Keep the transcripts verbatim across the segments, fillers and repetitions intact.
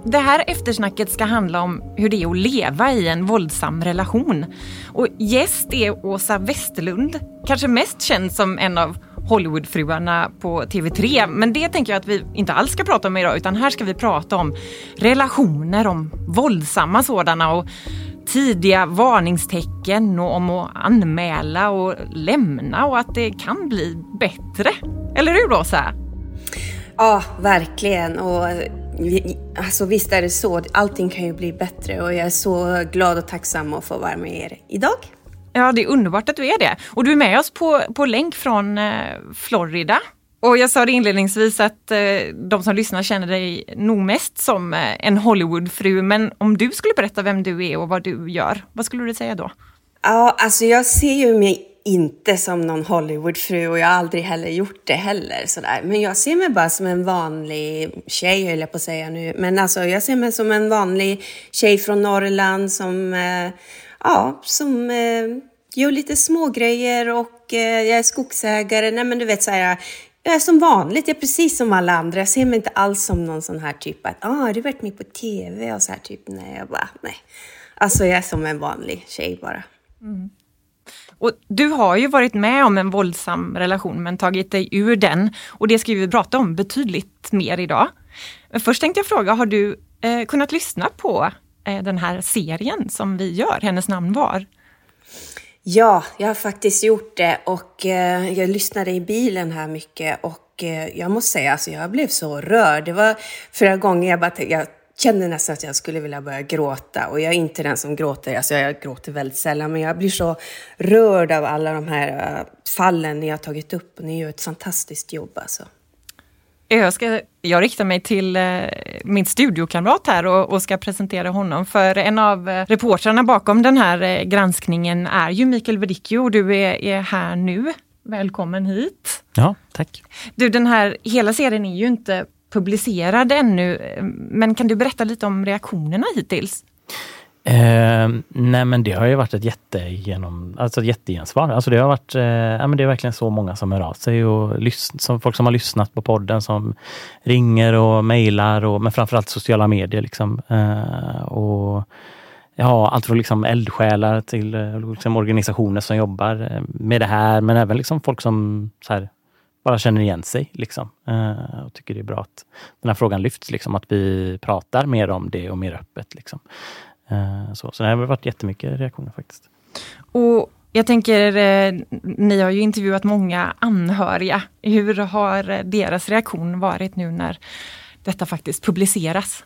Det här eftersnacket ska handla om hur det är att leva i en våldsam relation. Och gäst är Åsa Westerlund, kanske mest känd som en av Hollywoodfruarna på T V tre. Men det tänker jag att vi inte alls ska prata om idag, utan här ska vi prata om relationer, om våldsamma sådana och tidiga varningstecken och om att anmäla och lämna och att det kan bli bättre. Eller hur, Åsa? Ja, verkligen. Och alltså, visst är det så. Allting kan ju bli bättre och jag är så glad och tacksam att få vara med er idag. Ja, det är underbart att du är det. Och du är med oss på, på länk från eh, Florida. Och jag sa det inledningsvis att eh, de som lyssnar känner dig nog mest som eh, en Hollywoodfru. Men om du skulle berätta vem du är och vad du gör, vad skulle du säga då? Ja, alltså jag ser ju mig inte som någon Hollywoodfru och jag har aldrig heller gjort det heller. Sådär. Men jag ser mig bara som en vanlig tjej, höll jag på att säga nu. Men alltså jag ser mig som en vanlig tjej från Norrland som, eh, ja, som eh, gör lite små grejer och eh, jag är skogsägare. Nej men du vet så här, jag är som vanligt, jag är precis som alla andra. Jag ser mig inte alls som någon sån här typ att, ah, du har varit med på tv och så här typ. Nej, jag bara, nej. Alltså jag är som en vanlig tjej bara. Mm. Och du har ju varit med om en våldsam relation men tagit dig ur den. Och det ska vi prata om betydligt mer idag. Men först tänkte jag fråga, har du eh, kunnat lyssna på eh, den här serien som vi gör, Hennes namn var? Ja, jag har faktiskt gjort det och eh, jag lyssnade i bilen här mycket och eh, jag måste säga, alltså jag blev så rörd. Det var förra gången jag bara jag kände nästan att jag skulle vilja börja gråta och jag är inte den som gråter, alltså jag gråter väldigt sällan men jag blir så rörd av alla de här uh, fallen ni har tagit upp och ni gör ett fantastiskt jobb alltså. Jag, ska, jag riktar mig till eh, min studiokamrat här och, och ska presentera honom. För en av eh, reportrarna bakom den här eh, granskningen är ju Mikael Verdicchio och du är, är här nu. Välkommen hit. Ja, tack. Du, den här, hela serien är ju inte publicerad ännu, men kan du berätta lite om reaktionerna hittills? Eh, nej men det har ju varit ett jättegenom, alltså ett jättegensvar. Alltså det har varit, eh, ja, men det är verkligen så många som hör av sig och lys- som folk som har lyssnat på podden som ringer och mejlar och men framförallt sociala medier liksom. Eh, och ja, allt från liksom eldsjälar till liksom organisationer som jobbar med det här, men även liksom folk som så här bara känner igen sig liksom. Eh, och tycker det är bra att den här frågan lyfts liksom, att vi pratar mer om det och mer öppet liksom. Så, så det har varit jättemycket reaktioner faktiskt. Och jag tänker, eh, ni har ju intervjuat många anhöriga. Hur har deras reaktion varit nu när detta faktiskt publiceras?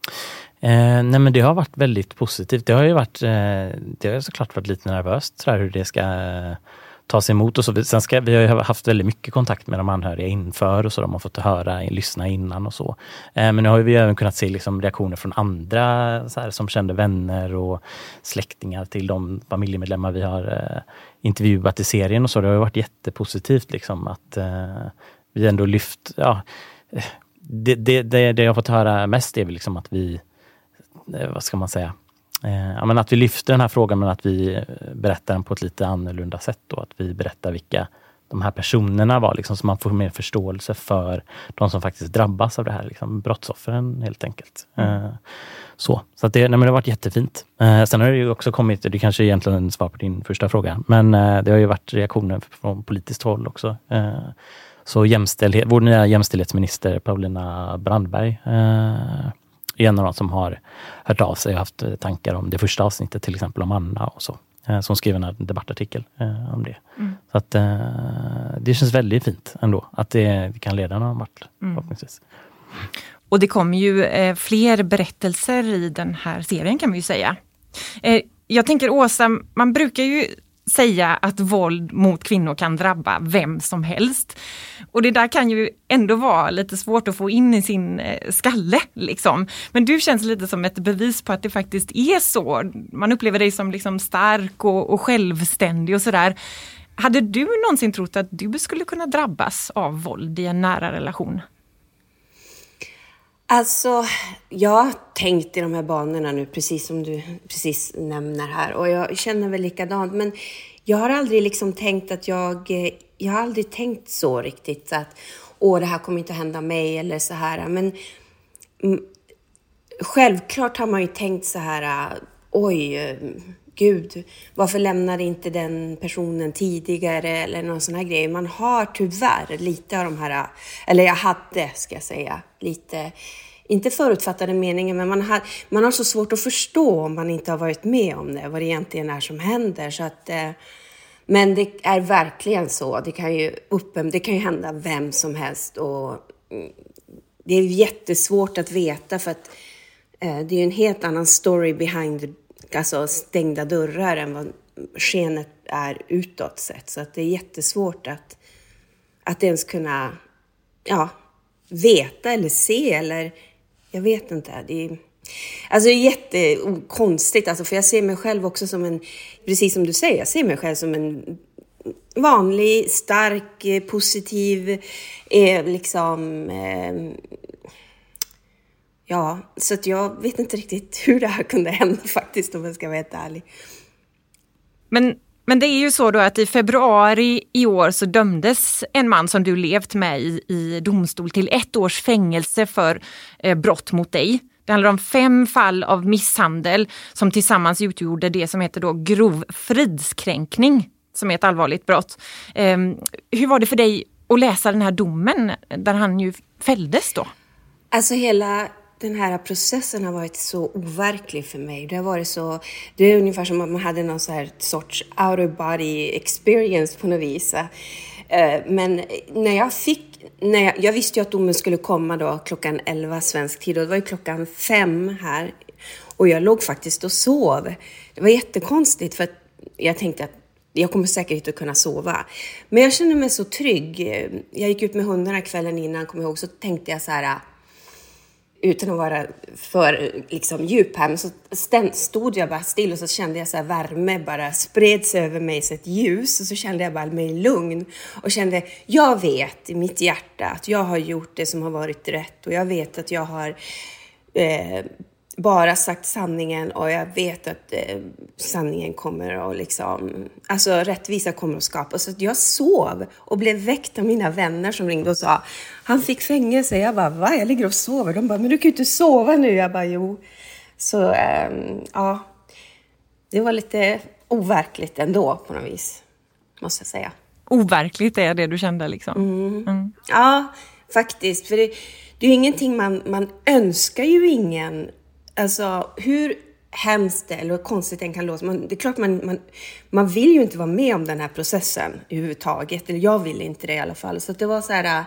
Eh, nej men det har varit väldigt positivt. Det har ju varit, eh, det har såklart varit lite nervöst så här, hur det ska eh, tas emot och så. Sen ska, vi har ju haft väldigt mycket kontakt med de anhöriga inför och så de har fått höra, lyssna innan och så. Eh, men nu har vi även kunnat se liksom reaktioner från andra så här, som kände vänner och släktingar till de familjemedlemmar vi har eh, intervjuat i serien och så. Det har ju varit jättepositivt liksom att eh, vi ändå lyft, ja, det, det, det, det jag har fått höra mest är väl liksom att vi, eh, vad ska man säga, Eh, ja, men att vi lyfter den här frågan men att vi berättar den på ett lite annorlunda sätt då. Att vi berättar vilka de här personerna var liksom, så man får mer förståelse för de som faktiskt drabbas av det här liksom, brottsoffren helt enkelt. Mm. Eh, så så att det, nej, men det har varit jättefint. Eh, sen har det ju också kommit, det kanske är egentligen en svar på din första fråga, men eh, det har ju varit reaktioner från politiskt håll också. Eh, så jämställdhet, vår nya jämställdhetsminister Paulina Brandberg eh, är en av de som har hört av sig och haft tankar om det första avsnittet, till exempel om Anna och så. Som skrev en debattartikel eh, om det. Mm. Så att eh, det känns väldigt fint ändå att det, det kan leda någon vart, mm. förhoppningsvis. Och det kommer ju eh, fler berättelser i den här serien kan vi ju säga. Eh, jag tänker Åsa, man brukar ju säga att våld mot kvinnor kan drabba vem som helst. Och det där kan ju ändå vara lite svårt att få in i sin eh, skalle liksom. Men du känns lite som ett bevis på att det faktiskt är så. Man upplever dig som liksom stark och, och självständig och sådär. Hade du någonsin trott att du skulle kunna drabbas av våld i en nära relation? Alltså, jag har tänkt i de här banorna nu, precis som du precis nämner här. Och jag känner väl likadant. Men jag har aldrig liksom tänkt att jag... Jag har aldrig tänkt så riktigt att åh, det här kommer inte att hända mig eller så här. Men självklart har man ju tänkt så här, oj, gud, varför lämnade inte den personen tidigare eller någon sån här grej. Man har tyvärr lite av de här, eller jag hade, ska jag säga, lite, inte förutfattade meningar, men man har, man har så svårt att förstå om man inte har varit med om det, vad det egentligen är som händer. Så att, men det är verkligen så, det kan ju, uppen, det kan ju hända vem som helst och det är jättesvårt att veta för att eh, det är en helt annan story behind alltså stängda dörrar än vad skenet är utåt sett. Så att det är jättesvårt att, att ens kunna ja, veta eller se eller jag vet inte. Det är, alltså det är jättekonstigt alltså, för jag ser mig själv också som en, precis som du säger, jag ser mig själv som en vanlig, stark, positiv, eh, liksom, eh, ja, så att jag vet inte riktigt hur det här kunde hända faktiskt, om jag ska vara helt ärlig. Men, men det är ju så då att i februari i år så dömdes en man som du levt med i, i domstol till ett års fängelse för eh, brott mot dig. Det handlar om fem fall av misshandel som tillsammans utgjorde det som heter då grov fridskränkning, som är ett allvarligt brott. Eh, hur var det för dig att läsa den här domen där han ju fälldes då? Alltså hela den här processen har varit så overklig för mig. Det har varit så, det är ungefär som att man hade någon så här sorts out of body experience på något vis. Eh, men när jag fick, när jag, jag visste ju att domen skulle komma då klockan elva svensk tid och det var ju klockan fem här. Och jag låg faktiskt och sov. Det var jättekonstigt för att jag tänkte att jag kommer säkert inte att kunna sova. Men jag kände mig så trygg. Jag gick ut med hundarna kvällen innan, kom jag ihåg, så tänkte jag så här, utan att vara för liksom, djup här, men så stod jag bara still och så kände jag så här värme bara spred sig över mig, så ett ljus, och så kände jag bara mig lugn och kände, jag vet i mitt hjärta att jag har gjort det som har varit rätt och jag vet att jag har eh, bara sagt sanningen och jag vet att eh, sanningen kommer att liksom, alltså rättvisa kommer att skapas. Så att jag sov och blev väckt av mina vänner som ringde och sa, han fick fängelse. Jag bara, va? Jag ligger och sover. De bara, men du kan ju inte sova nu. Jag bara, jo. Så eh, ja, det var lite overkligt ändå på något vis, måste jag säga. Overkligt är det du kände liksom? Mm. Mm. Ja, faktiskt. För det, det är ju ingenting man, man önskar ju ingen. Alltså hur hemskt eller konstigt den kan låta. Man, det är klart man, man, man vill ju inte vara med om den här processen överhuvudtaget. Eller jag vill inte det i alla fall. Så det var så här,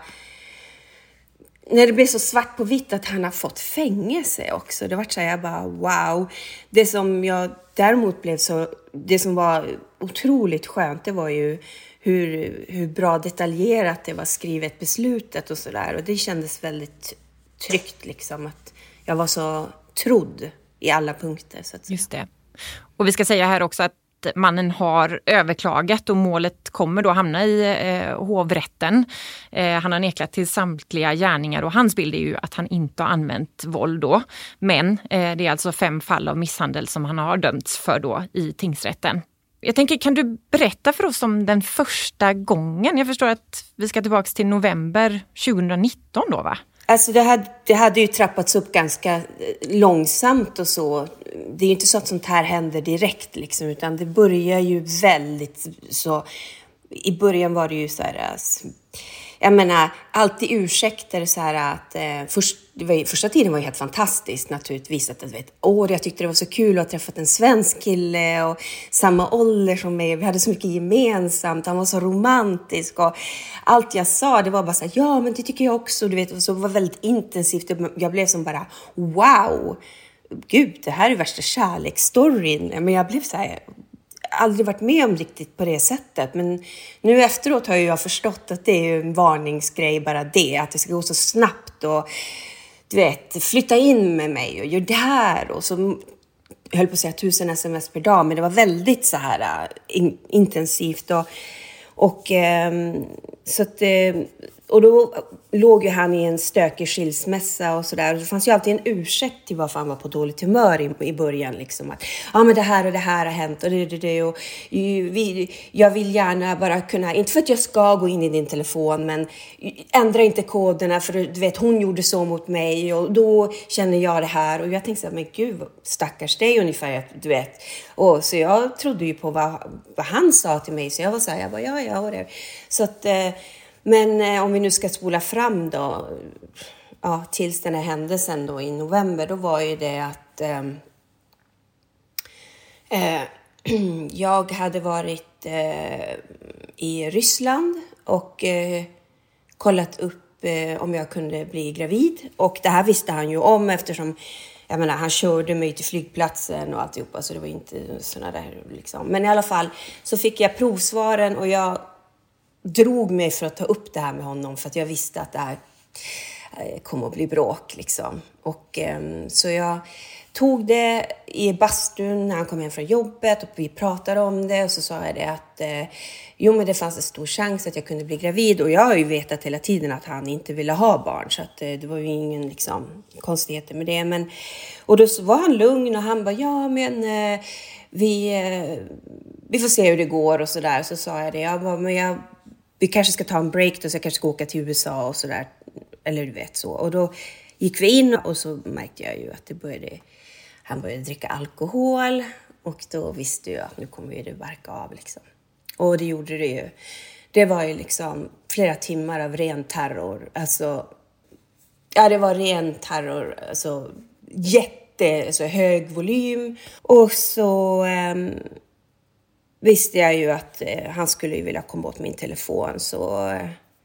när det blev så svart på vitt att han har fått fängelse också. Det var så här, jag bara wow. Det som jag däremot blev så, det som var otroligt skönt, det var ju hur, hur bra detaljerat det var skrivet beslutet och sådär. Och det kändes väldigt tryggt liksom att jag var så trodd i alla punkter. Så att Just det. Och vi ska säga här också att mannen har överklagat och målet kommer då hamna i eh, hovrätten. Eh, han har neklat till samtliga gärningar och hans bild är ju att han inte har använt våld då. Men eh, det är alltså fem fall av misshandel som han har dömts för då i tingsrätten. Jag tänker, kan du berätta för oss om den första gången? Jag förstår att vi ska tillbaka till november tjugonitton då, va? Alltså det hade, det hade ju trappats upp ganska långsamt och så. Det är ju inte så att sånt här händer direkt liksom, utan det börjar ju väldigt så. I början var det ju så här, jag menar, alltid ursäkter så här att eh, först, det var, första tiden var ju helt fantastiskt naturligtvis att, vet, åh, jag tyckte det var så kul att ha träffat en svensk kille och samma ålder som mig, vi hade så mycket gemensamt, han var så romantisk och allt jag sa, det var bara så här, ja men det tycker jag också, du vet, och så var väldigt intensivt, jag blev som bara, wow, gud, det här är värsta kärleksstoryn, men jag blev så här, aldrig varit med om riktigt på det sättet. Men nu efteråt har jag förstått att det är en varningsgrej bara det. Att det ska gå så snabbt och du vet, flytta in med mig och gör det här. Och så jag höll på att säga tusen sms per dag. Men det var väldigt så här in, intensivt. Och, och, så att, och då låg ju han i en stökig skilsmässa och sådär. Och det fanns ju alltid en ursäkt till varför han var på dåligt humör i, i början. Liksom. Att, ja men det här och det här har hänt och det det, det och vi, jag vill gärna bara kunna, inte för att jag ska gå in i din telefon, men ändra inte koderna för du vet, hon gjorde så mot mig och då känner jag det här. Och jag tänkte så här, men gud, stackars dig ungefär, du vet. Och så jag trodde ju på vad, vad han sa till mig, så jag var så här, jag bara, ja, ja, och det. Så att... Eh, Men eh, om vi nu ska spola fram då, ja, tills den här händelsen då i november, då var ju det att eh, eh, jag hade varit eh, i Ryssland och eh, kollat upp eh, om jag kunde bli gravid. Och det här visste han ju om eftersom, jag menar, han körde mig till flygplatsen och alltihopa, så det var inte sådana där liksom. Men i alla fall så fick jag provsvaren och jag drog mig för att ta upp det här med honom för att jag visste att det här kommer att bli bråk liksom. Och um, så jag tog det i bastun när han kom hem från jobbet och vi pratade om det och så sa jag det att uh, jo men det fanns en stor chans att jag kunde bli gravid och jag har ju vetat hela tiden att han inte ville ha barn så att uh, det var ju ingen liksom konstigheter med det, men och då så var han lugn och han bara ja men uh, vi uh, vi får se hur det går och sådär. Så sa jag det, jag bara, men jag vi kanske ska ta en break då, så jag kanske ska åka till U S A och sådär. Eller du vet så. Och då gick vi in och så märkte jag ju att det började, han började dricka alkohol. Och då visste jag att nu kommer det barka av liksom. Och det gjorde det ju. Det var ju liksom flera timmar av ren terror. Alltså, ja det var ren terror. Alltså jätte, alltså hög volym. Och så... Um, visste jag ju att eh, han skulle ju vilja komma åt min telefon. Så, eh,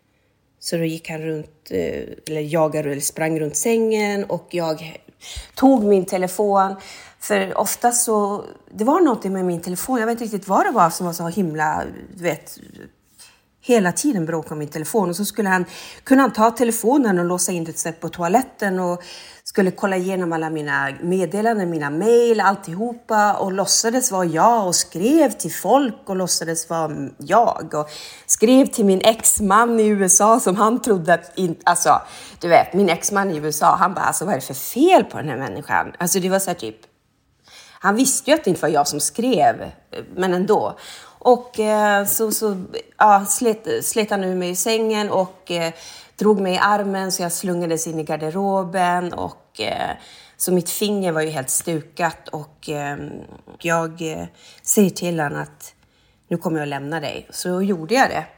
så då gick han runt, eh, eller jagade eller sprang runt sängen. Och jag tog min telefon. För ofta så, det var något med min telefon. Jag vet inte riktigt vad det var som var så himla, du vet... Hela tiden bråkade min telefon. Och så skulle han, kunde han ta telefonen och låsa in det på toaletten. Och skulle kolla igenom alla mina meddelanden, mina mejl, alltihopa. Och låtsades vara jag och skrev till folk och låtsades vara jag. Och skrev till min exman i U S A som han trodde att... In, alltså, du vet, min exman i U S A, han bara, alltså vad är det för fel på den här människan? Alltså det var så här typ... Han visste ju att det inte var jag som skrev, men ändå... Och eh, så, så ja, slet, slet han ur mig i sängen och eh, drog mig i armen så jag slungades in i garderoben. Och, eh, så mitt finger var ju helt stukat och eh, jag eh, säger till honom att nu kommer jag att lämna dig. Så gjorde jag det.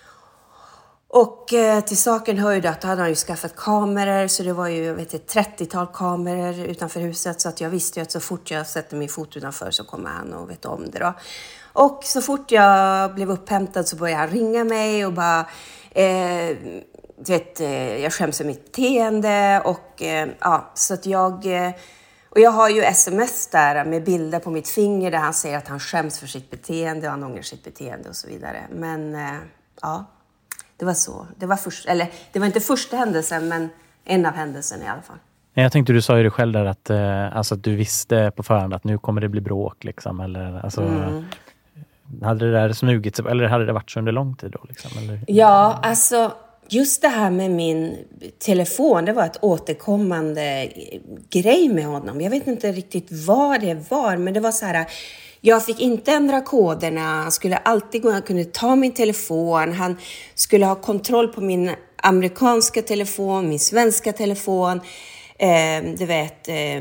Och eh, till saken hörde att hade han ju skaffat kameror, så det var ju jag vet, ett trettiotal kameror utanför huset. Så att jag visste ju att så fort jag sätter min fot utanför så kommer han att veta om det då. Och så fort jag blev upphämtad så började han ringa mig och bara, eh, du vet, eh, jag skäms för mitt beteende. Och eh, ja, så att jag, eh, och jag har ju sms där med bilder på mitt finger där han säger att han skäms för sitt beteende och han ångrar sitt beteende och så vidare. Men eh, ja, det var så. Det var först, eller det var inte första händelsen, men en av händelserna i alla fall. Jag tänkte, du sa ju det själv där att, eh, alltså att du visste på förhand att nu kommer det bli bråk liksom, eller alltså... Mm. Hade det där smugit sig, eller hade det varit så under lång tid då? Liksom, eller? Ja, alltså just det här med min telefon, det var ett återkommande grej med honom. Jag vet inte riktigt vad det var, men det var så här, jag fick inte ändra koderna. Han skulle alltid gå, han kunde ta min telefon. Han skulle ha kontroll på min amerikanska telefon, min svenska telefon. Eh, du vet... Eh,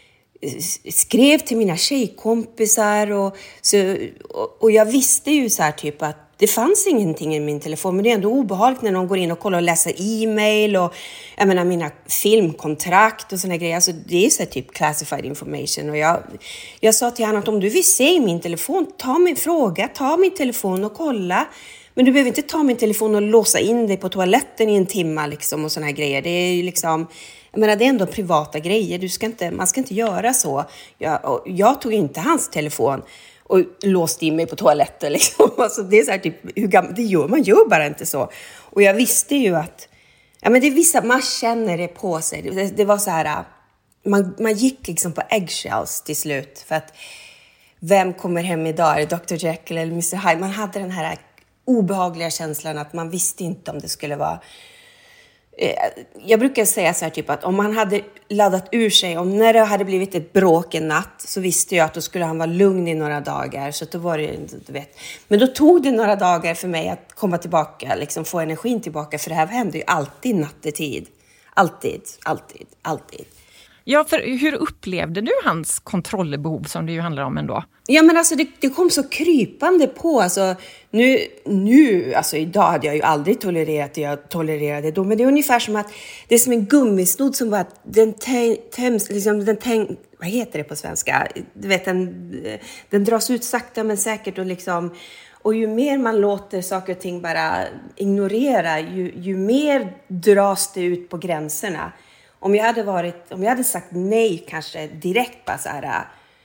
skrev till mina tjejkompisar och, så, och, och jag visste ju så här typ att det fanns ingenting i min telefon, men det är ändå obehagligt när någon går in och kollar och läser e-mail och jag menar mina filmkontrakt och såna grejer, alltså det är så här typ classified information. Och jag, jag sa till honom att om du vill se min telefon, ta min fråga, ta min telefon och kolla, men du behöver inte ta min telefon och låsa in dig på toaletten i en timme liksom och såna här grejer. Det är ju liksom, jag menar, det är ändå privata grejer. Du ska inte, man ska inte göra så. Jag, jag tog inte hans telefon och låste in mig på toaletten. Liksom. Alltså, det är så här, typ, hur gammal, det gör, man gör bara inte så. Och jag visste ju att ja, men det är vissa, man känner det på sig. Det, det var så här, man, man gick liksom på eggshells till slut. För att vem kommer hem idag? Är det doktor Jekyll eller mister Hyde? Man hade den här obehagliga känslan att man visste inte om det skulle vara Jag brukar säga så här typ att om han hade laddat ur sig, om när det hade blivit ett bråk en natt, så visste jag att då skulle han vara lugn i några dagar. Så då var det, du vet. Men då tog det några dagar för mig att komma tillbaka, liksom få energin tillbaka. För det här hände ju alltid nattetid. Alltid, alltid, alltid. Ja, för hur upplevde du hans kontrollbehov som det ju handlar om ändå? Ja, men alltså det, det kom så krypande på. Alltså, nu, nu, alltså idag hade jag ju aldrig tolererat det jag tolererade då. Men det är ungefär som att det är som en gummisnodd som bara, den tämms, liksom den täng, vad heter det på svenska? Du vet, den, den dras ut sakta men säkert och liksom, och ju mer man låter saker och ting bara ignorera, ju, ju mer dras det ut på gränserna. Om jag hade varit, om jag hade sagt nej kanske direkt bara så här,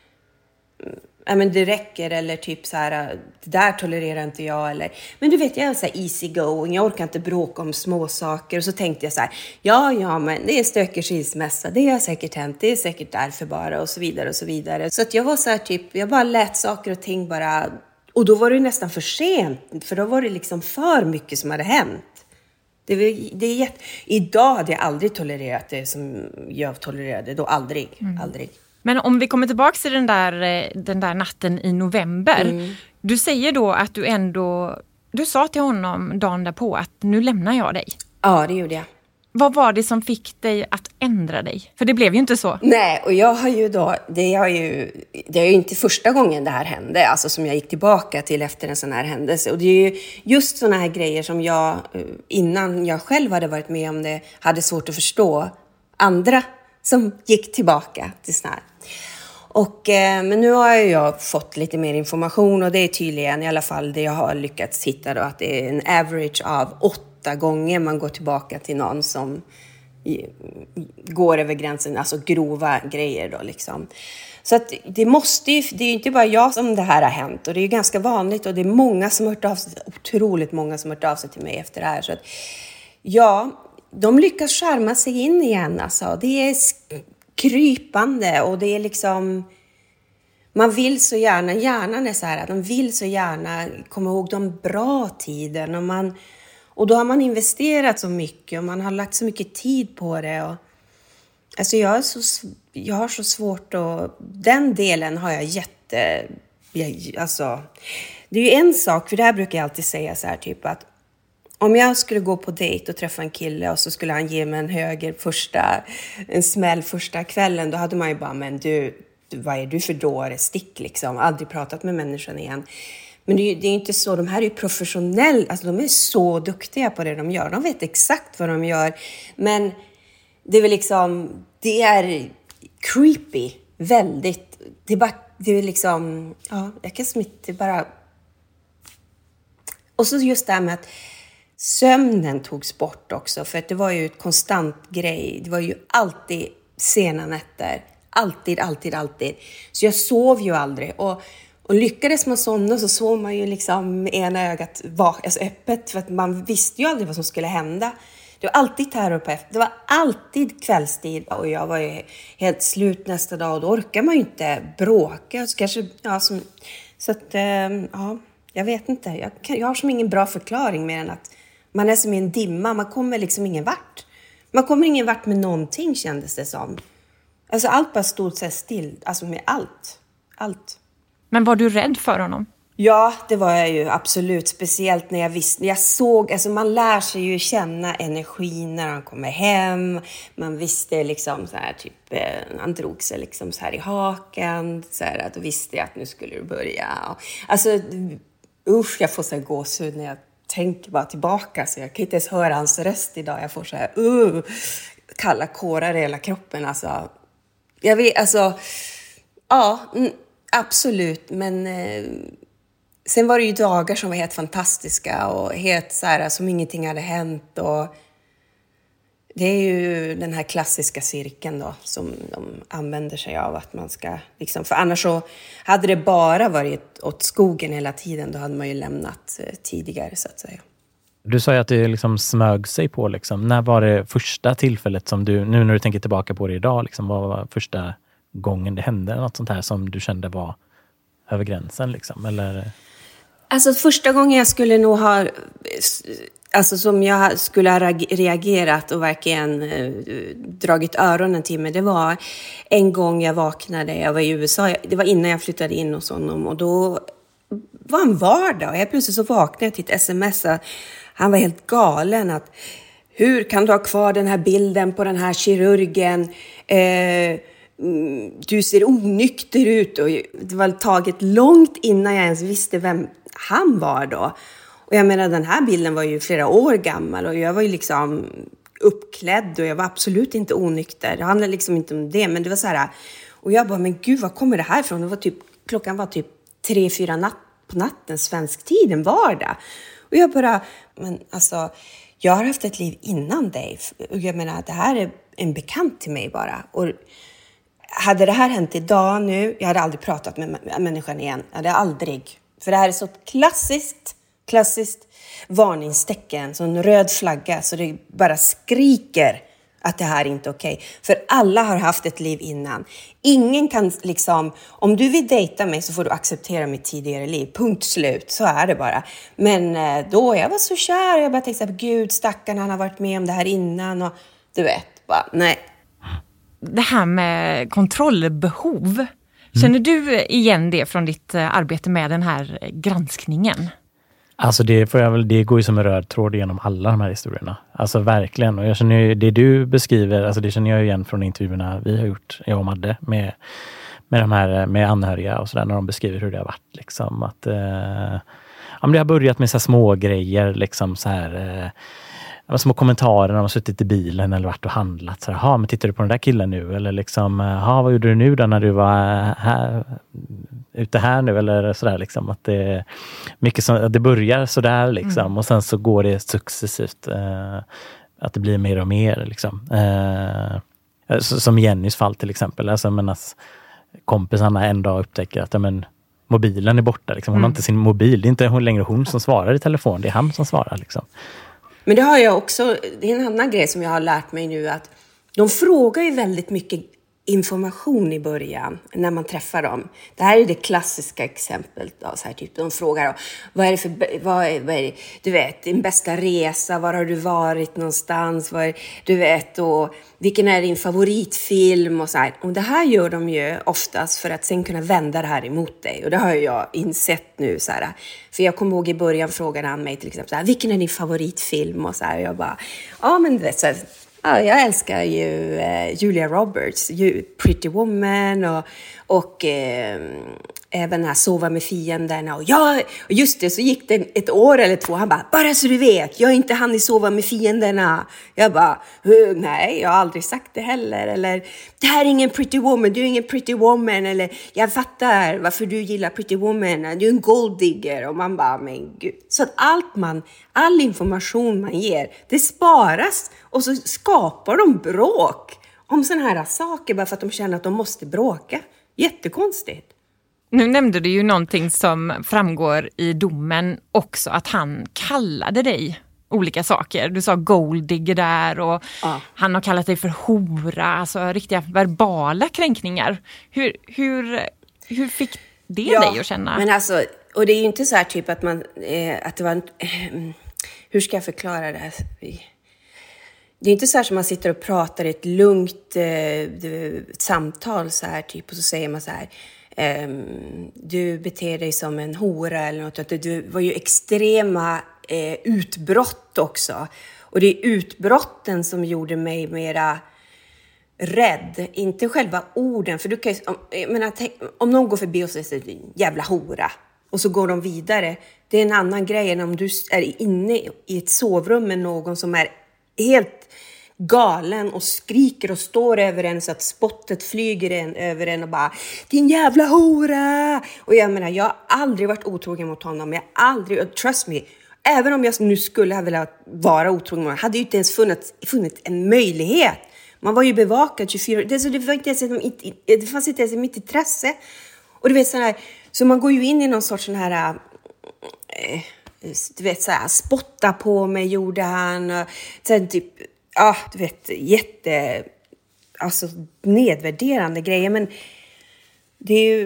ja men det räcker, eller typ så här, det där tolererar inte jag, eller, men du vet, jag är så här easy going, jag orkar inte bråka om små saker. Och så tänkte jag så här, ja ja men det är stökig skilsmässa, det har säkert hänt, det är säkert därför bara, och så vidare och så vidare. Så att jag var så här typ, jag bara lät saker och ting bara, och då var det nästan för sent, för då var det liksom för mycket som hade hänt. Det är, det är jätte... Idag hade jag aldrig tolererat det som jag tolererade då. Aldrig, mm. aldrig. Men om vi kommer tillbaka till den där, den där natten i november. Mm. Du säger då att du ändå... Du sa till honom dagen därpå att nu lämnar jag dig. Ja, det gjorde jag. Vad var det som fick dig att ändra dig? För det blev ju inte så. Nej, och jag har ju då... Det är ju, det är ju inte första gången det här hände. Alltså som jag gick tillbaka till efter en sån här händelse. Och det är ju just såna här grejer som jag, innan jag själv hade varit med om det, hade svårt att förstå andra som gick tillbaka till sån här. Och, eh, men nu har jag fått lite mer information, och det är tydligen i alla fall det jag har lyckats hitta då, att det är en average av åtta gånger man går tillbaka till någon som går över gränsen, alltså grova grejer då liksom. Så att det måste ju, det är ju inte bara jag som det här har hänt, och det är ju ganska vanligt, och det är många som har hört av sig, otroligt många som har hört av sig till mig efter det här. Så att ja, de lyckas skärma sig in igen alltså. Det är krypande, och det är liksom, man vill så gärna, hjärnan är så här, de vill så gärna komma ihåg de bra tiden, och man, och då har man investerat så mycket och man har lagt så mycket tid på det. Och, alltså jag, är så, jag har så svårt, och den delen har jag jätte, jag, alltså, det är ju en sak, för det här brukar jag alltid säga så här typ att om jag skulle gå på dejt och träffa en kille och så skulle han ge mig en höger första, en smäll första kvällen, då hade man ju bara, men du, vad är du för dåre, stick liksom, aldrig pratat med människan igen. Men det är ju det är inte så, de här är ju professionella, alltså de är så duktiga på det de gör, de vet exakt vad de gör, men det är väl liksom, det är creepy, väldigt, det är bara, det är liksom, ja, jag kan smitta bara. Och så just det här med att sömnen togs bort också, för att det var ju ett konstant grej. Det var ju alltid sena nätter. Alltid, alltid, alltid. Så jag sov ju aldrig. Och, och lyckades man somna så sov man ju liksom med ena ögat var, alltså öppet. För att man visste ju aldrig vad som skulle hända. Det var alltid terror på efter. Det var alltid kvällstid. Och jag var ju helt slut nästa dag. Och då orkar man ju inte bråka. Så kanske, ja, som, så att, ja, jag vet inte. Jag, kan, jag har som ingen bra förklaring mer än att man är som i en dimma. Man kommer liksom ingen vart. Man kommer ingen vart med någonting, kändes det som. Alltså allt bara stod så still. Alltså med allt. Allt. Men var du rädd för honom? Ja, det var jag ju absolut. Speciellt när jag visste. Jag såg, alltså man lär sig ju känna energin när han kommer hem. Man visste liksom så här typ, eh, han drog sig liksom så här i haken. Så här att då visste jag att nu skulle det börja. Alltså, usch, jag får så här gåshud när jag tänker bara tillbaka, så jag kan inte ens höra hans röst idag. Jag får så här uh, kalla kårar i hela kroppen. Alltså, jag vet, alltså, ja, mm, absolut. Men eh, sen var det ju dagar som var helt fantastiska och helt så här som ingenting hade hänt. Och det är ju den här klassiska cirkeln då som de använder sig av, att man ska liksom, för annars så hade det bara varit åt skogen hela tiden, då hade man ju lämnat tidigare så att säga. Du sa ju att det liksom smög sig på liksom. När var det första tillfället som du, nu när du tänker tillbaka på det idag, liksom, vad var första gången det hände något sånt här som du kände var över gränsen liksom, eller? Alltså första gången jag skulle nog ha, alltså som jag skulle ha reagerat och verkligen eh, dragit öronen till mig, det var en gång jag vaknade, jag var i U S A, det var innan jag flyttade in hos honom, och då var en vardag och jag plötsligt så vaknade jag till ett sms. Han var helt galen att hur kan du ha kvar den här bilden på den här kirurgen? Eh, du ser onykter ut. Och det var taget långt innan jag ens visste vem han var då. Och jag menar, den här bilden var ju flera år gammal och jag var ju liksom uppklädd och jag var absolut inte onykter. Det handlade liksom inte om det, men det var så här. Och jag bara, men gud, var kommer det här ifrån? Det var typ, klockan var typ tre, fyra natt på natten, svensk tid, en vardag. Och jag bara, men alltså, jag har haft ett liv innan dig. Och jag menar, det här är en bekant till mig bara. Och hade det här hänt idag nu, jag hade aldrig pratat med människan igen. Jag hade aldrig. För det här är så klassiskt, klassiskt varningstecken. Så en röd flagga, så det bara skriker att det här är inte okej. För alla har haft ett liv innan. Ingen kan liksom, om du vill dejta mig så får du acceptera mitt tidigare liv. Punkt slut, så är det bara. Men då, jag var så kär. Jag bara tänkte så här, gud, stackarn, han har varit med om det här innan. Och du vet, bara, nej. Det här med kontrollbehov. Känner du igen det från ditt arbete med den här granskningen? Alltså det, får jag väl, det går ju som en röd tråd genom alla de här historierna. Alltså verkligen. Och jag känner ju, det du beskriver, alltså det känner jag igen från intervjuerna vi har gjort, jag och Madde, med, med de här, med anhöriga och sådär, när de beskriver hur det har varit. Liksom, att, eh, ja, men det har börjat med så här små grejer, liksom så här... Eh, små kommentarer när man har suttit i bilen eller varit och handlat. Så här, men tittar du på den där killen nu? Eller liksom, ha, vad gjorde du nu då när du var här, ute här nu? Eller sådär liksom. Att det, mycket som, att det börjar sådär liksom. Mm. Och sen så går det successivt. Eh, att det blir mer och mer liksom. Eh, som Jennys fall till exempel. Alltså, men att kompisarna en dag upptäcker att ja, men, mobilen är borta. Liksom. Hon mm. har inte sin mobil. Det är inte längre hon som svarar i telefon. Det är han som svarar liksom. Men det har jag också, det är en annan grej som jag har lärt mig nu, att de frågar ju väldigt mycket information i början när man träffar dem. Det här är det klassiska exemplet då, så här typ de frågar då, vad är det för, vad är, vad är det, du vet, din bästa resa, var har du varit någonstans, vad är, du vet, och vilken är din favoritfilm och så här. Och det här gör de ju oftast för att sen kunna vända det här emot dig. Och det har jag insett nu så här. För jag kommer ihåg i början frågade han mig till exempel så här, vilken är din favoritfilm och så här. Och jag bara, ja men du vet så här, ja, jag älskar ju eh, Julia Roberts, ju, Pretty Woman och, och eh, även den här Sova med fienderna. Och, ja, och just det, så gick det ett år eller två. Han bara, bara så du vet, jag är inte han i Sova med fienderna. Jag bara, nej, jag har aldrig sagt det heller. Eller, det här är ingen Pretty Woman, du är ingen Pretty Woman. Eller, jag fattar varför du gillar Pretty Woman, du är en gold digger. Och man bara, men gud. Så att allt man, all information man ger, det sparas. Och så skapar de bråk om såna här saker bara för att de känner att de måste bråka. Jättekonstigt. Nu nämnde du ju någonting som framgår i domen också, att han kallade dig olika saker. Du sa golddigger där och ja. Han har kallat dig för hora, alltså riktiga verbala kränkningar. Hur, hur, hur fick det ja, dig att känna? Men alltså, och det är ju inte så här typ att man, eh, att det var, eh, hur ska jag förklara det här? Det är inte så här som man sitter och pratar i ett lugnt eh, samtal så här typ, och så säger man så här, eh, du beter dig som en hora eller något. Att det var ju extrema eh, utbrott också. Och det är utbrotten som gjorde mig mera rädd. Inte själva orden. För du kan ju, om, menar, om någon går förbi och säger jävla hora och så går de vidare. Det är en annan grej än om du är inne i ett sovrum med någon som är helt galen och skriker och står över en så att spottet flyger en, över en och bara, din jävla hora! Och jag menar, jag har aldrig varit otrogen mot honom. Jag har aldrig, trust me, även om jag nu skulle ha velat vara otrogen mot honom, hade ju inte ens funnits, funnits en möjlighet. Man var ju bevakad tjugofyra, det, så det, var inte ens, det fanns inte ens i mitt intresse. Och du vet sån här, så man går ju in i någon sorts sån här... Äh, du vet så här, spotta på mig gjorde han och sen typ, ja ah, du vet, jätte alltså nedvärderande grejer, men det är ju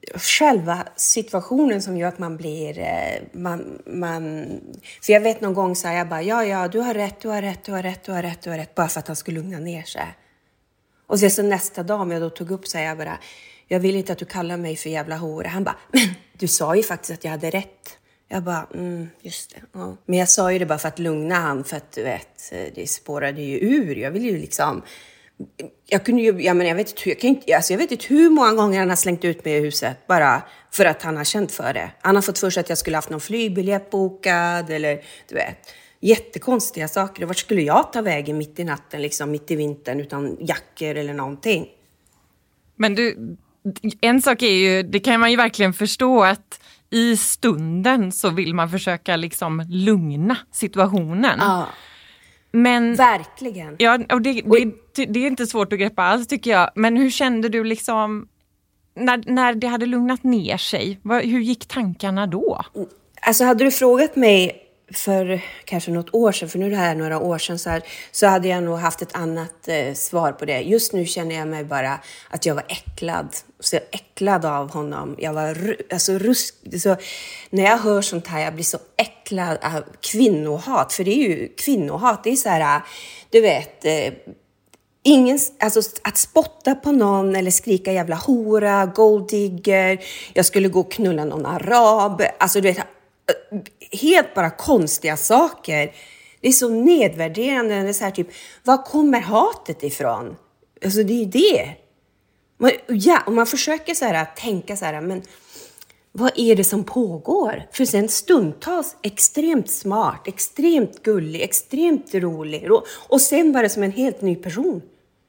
själva situationen som gör att man blir... Eh, man, man, för jag vet någon gång så här, jag bara, ja, ja, du har rätt, du har rätt, du har rätt, du har rätt, du har rätt. Bara för att han skulle lugna ner sig. Och sen så nästa dag, om jag då tog upp så här, jag bara, jag vill inte att du kallar mig för jävla hora. Han bara, men du sa ju faktiskt att jag hade rätt. Jag bara, mm, just det. Ja. Men jag sa ju det bara för att lugna han, för att du vet, det spårade ju ur. Jag vill ju liksom... Jag kunde ju, jag menar, jag vet inte, jag kan inte, alltså jag vet inte hur många gånger han har slängt ut mig i huset bara för att han har känt för det. Han har fått för sig att jag skulle haft någon flygbiljett bokad eller du vet, jättekonstiga saker. Vart skulle jag ta vägen mitt i natten, liksom mitt i vintern utan jackor eller någonting? Men du, en sak är ju, det kan man ju verkligen förstå att i stunden så vill man försöka liksom lugna situationen. Ja. Men, verkligen. Ja, och det, det, det är inte svårt att greppa alls tycker jag. Men hur kände du liksom när, när det hade lugnat ner sig? Vad, hur gick tankarna då? Alltså hade du frågat mig för kanske något år sedan, för nu är det här några år sedan, så, här, så hade jag nog haft ett annat eh, svar på det. Just nu känner jag mig bara att jag var äcklad. Så äcklad av honom. Jag var alltså rusk. Så när jag hör sånt här, jag blir så äcklad av kvinnohat. För det är ju kvinnohat. Det är så här, du vet... Eh, Ingen, alltså att spotta på någon eller skrika jävla hora, golddigger, jag skulle gå och knulla någon arab, alltså du vet, helt bara konstiga saker. Det är så nedvärderande, det är så här typ, var kommer hatet ifrån? Alltså det är ju det. Man, ja, och man försöker så här tänka så här, men vad är det som pågår? För sen stundtals extremt smart, extremt gullig, extremt rolig. Och, och sen var det som en helt ny person.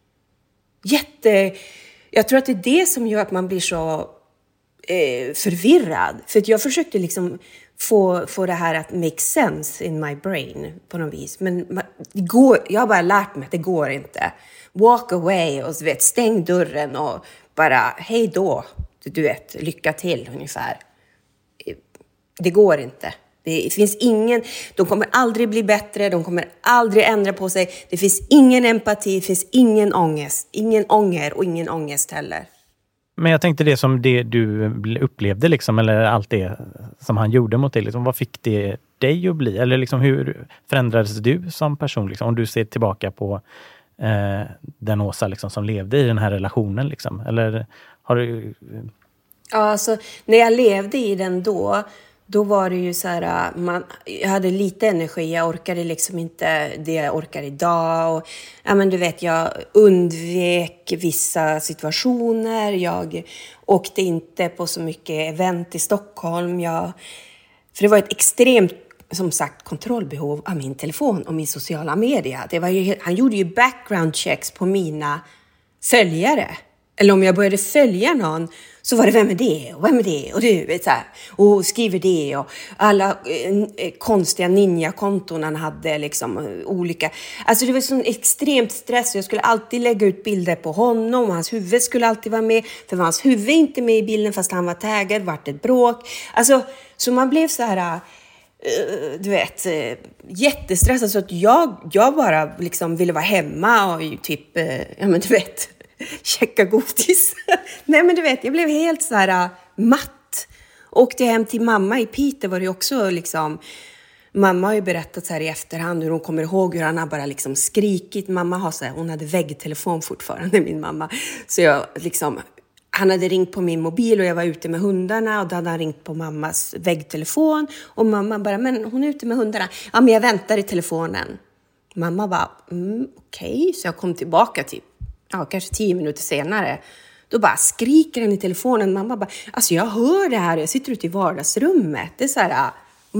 Jätte... Jag tror att det är det som gör att man blir så eh, förvirrad. För att jag försökte liksom få, få det här att make sense in my brain på något vis. Men man, det går, jag har bara lärt mig att det går inte. Walk away och vet, stäng dörren och bara hej då. Du vet, lycka till ungefär. Det går inte. Det finns ingen, de kommer aldrig bli bättre, de kommer aldrig ändra på sig. Det finns ingen empati, det finns ingen ångest. Ingen ånger och ingen ångest heller. Men jag tänkte det som det du upplevde liksom, eller allt det som han gjorde mot dig, liksom, vad fick det dig att bli? Eller liksom, hur förändrades du som person? Liksom, om du ser tillbaka på eh, den Åsa liksom, som levde i den här relationen. Liksom, eller har du... Ja, alltså när jag levde i den då, då var det ju så här, man, jag hade lite energi, jag orkade liksom inte det jag orkar idag. Och, ja, men du vet, jag undvek vissa situationer, jag åkte inte på så mycket event i Stockholm. Jag, för det var ett extremt, som sagt, kontrollbehov av min telefon och min sociala media. Det var ju, han gjorde ju background checks på mina följare. Eller om jag började följa någon så var det vem är det och vem är det och du vet så här, och skriver det och alla eh, konstiga ninja-konton han hade liksom eh, olika. Alltså det var sån extremt stress. Jag skulle alltid lägga ut bilder på honom och hans huvud skulle alltid vara med. För var hans huvud inte med i bilden fast han var taggad, vart ett bråk. Alltså så man blev så här... Uh, du vet, uh, jättestressad så att jag, jag bara liksom ville vara hemma och typ, uh, ja men du vet, checka godis. Nej men du vet, jag blev helt så här uh, matt. Åkte hem till mamma i Piteå var det också liksom, mamma har ju berättat så här i efterhand hur hon kommer ihåg hur han har bara liksom skrikit. Mamma har så här, hon hade väggtelefon fortfarande, min mamma. Så jag liksom... Han hade ringt på min mobil och jag var ute med hundarna och då hade han ringt på mammas väggtelefon. Och mamma bara, men hon är ute med hundarna. Ja, men jag väntar i telefonen. Mamma bara, mm, okej. Okay. Så jag kom tillbaka typ, ja, kanske tio minuter senare. Då bara skriker han i telefonen. Mamma bara, alltså jag hör det här. Jag sitter ute i vardagsrummet. Det är så här,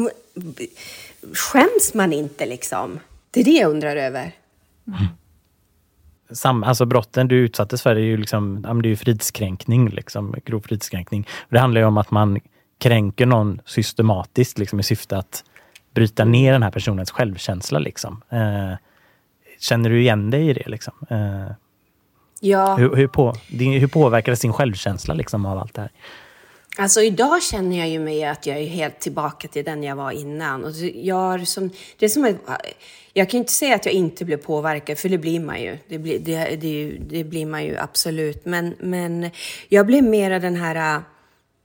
skäms man inte liksom? Det är det jag undrar över. Mm. Sam, alltså brotten du utsattes för är ju liksom, det är ju fridskränkning, liksom, grov fridskränkning. Det handlar ju om att man kränker någon systematiskt liksom, i syfte att bryta ner den här personens självkänsla. Liksom. Eh, känner du igen dig i det? Liksom? Eh, ja. Hur, hur, på, hur påverkades din självkänsla liksom, av allt det här? Alltså idag känner jag ju mig att jag är helt tillbaka till den jag var innan. Och jag har som, det är som ett, jag kan inte säga att jag inte blir påverkad, för det blir man ju. Det blir, det, det, det blir man ju absolut. Men, men jag blev mer den här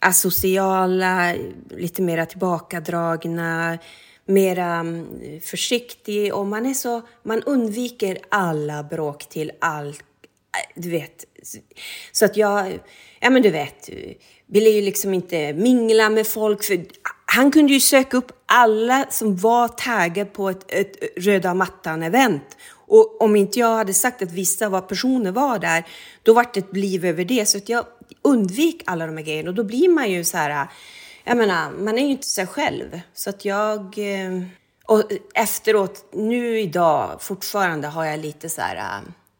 asociala, lite mera tillbakadragna, mera försiktig, och man är så, man undviker alla bråk till all, du vet, så att jag, ja men du vet, ville ju liksom inte mingla med folk, för han kunde ju söka upp alla som var taggade på ett, ett röda mattan-event. Och om inte jag hade sagt att vissa var personer var där, då var det ett liv över det. Så att jag undvik alla de här grejerna. Och då blir man ju så här, jag menar, man är ju inte sig själv. Så att jag, och efteråt, nu idag, fortfarande har jag lite så här,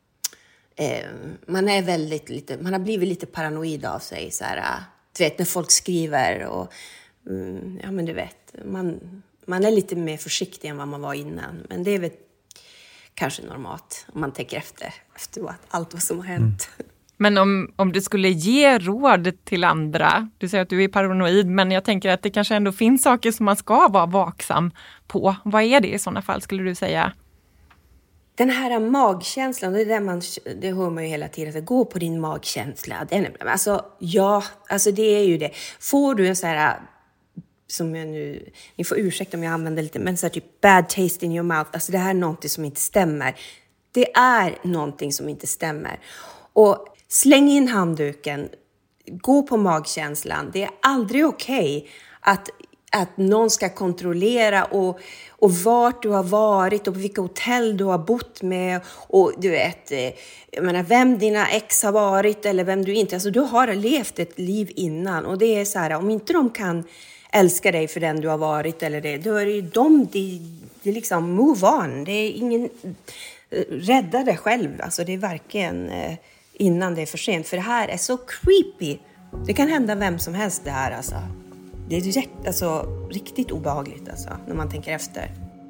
eh, man är väldigt lite, man har blivit lite paranoid av sig. Så här, du vet, när folk skriver och, ja men du vet, man, man är lite mer försiktig än vad man var innan. Men det är väl kanske normalt om man tänker efter, efter allt vad som har hänt. Mm. Men om, om du skulle ge råd till andra, du säger att du är paranoid, men jag tänker att det kanske ändå finns saker som man ska vara vaksam på. Vad är det i sådana fall, skulle du säga? Den här magkänslan, det, är där man, det hör man ju hela tiden, att gå på din magkänsla. Den är, alltså, ja, alltså det är ju det. Får du en så här, som jag nu, ni får ursäkta om jag använder lite, men så här typ bad taste in your mouth, alltså det här är någonting som inte stämmer. Det är någonting som inte stämmer. Och släng in handduken, gå på magkänslan. Det är aldrig okej okay att, att någon ska kontrollera och, och vart du har varit och på vilka hotell du har bott med. Och du vet, jag menar, vem dina ex har varit eller vem du inte. Alltså du har levt ett liv innan, och det är så här, om inte de kan älska dig för den du har varit eller det, då är det ju de, det, det är liksom move on. Det är ingen, rädda dig själv. Alltså det är verkligen innan det är för sent. För det här är så creepy. Det kan hända vem som helst det här alltså. Det är direkt, alltså, riktigt obehagligt alltså, när man tänker efter.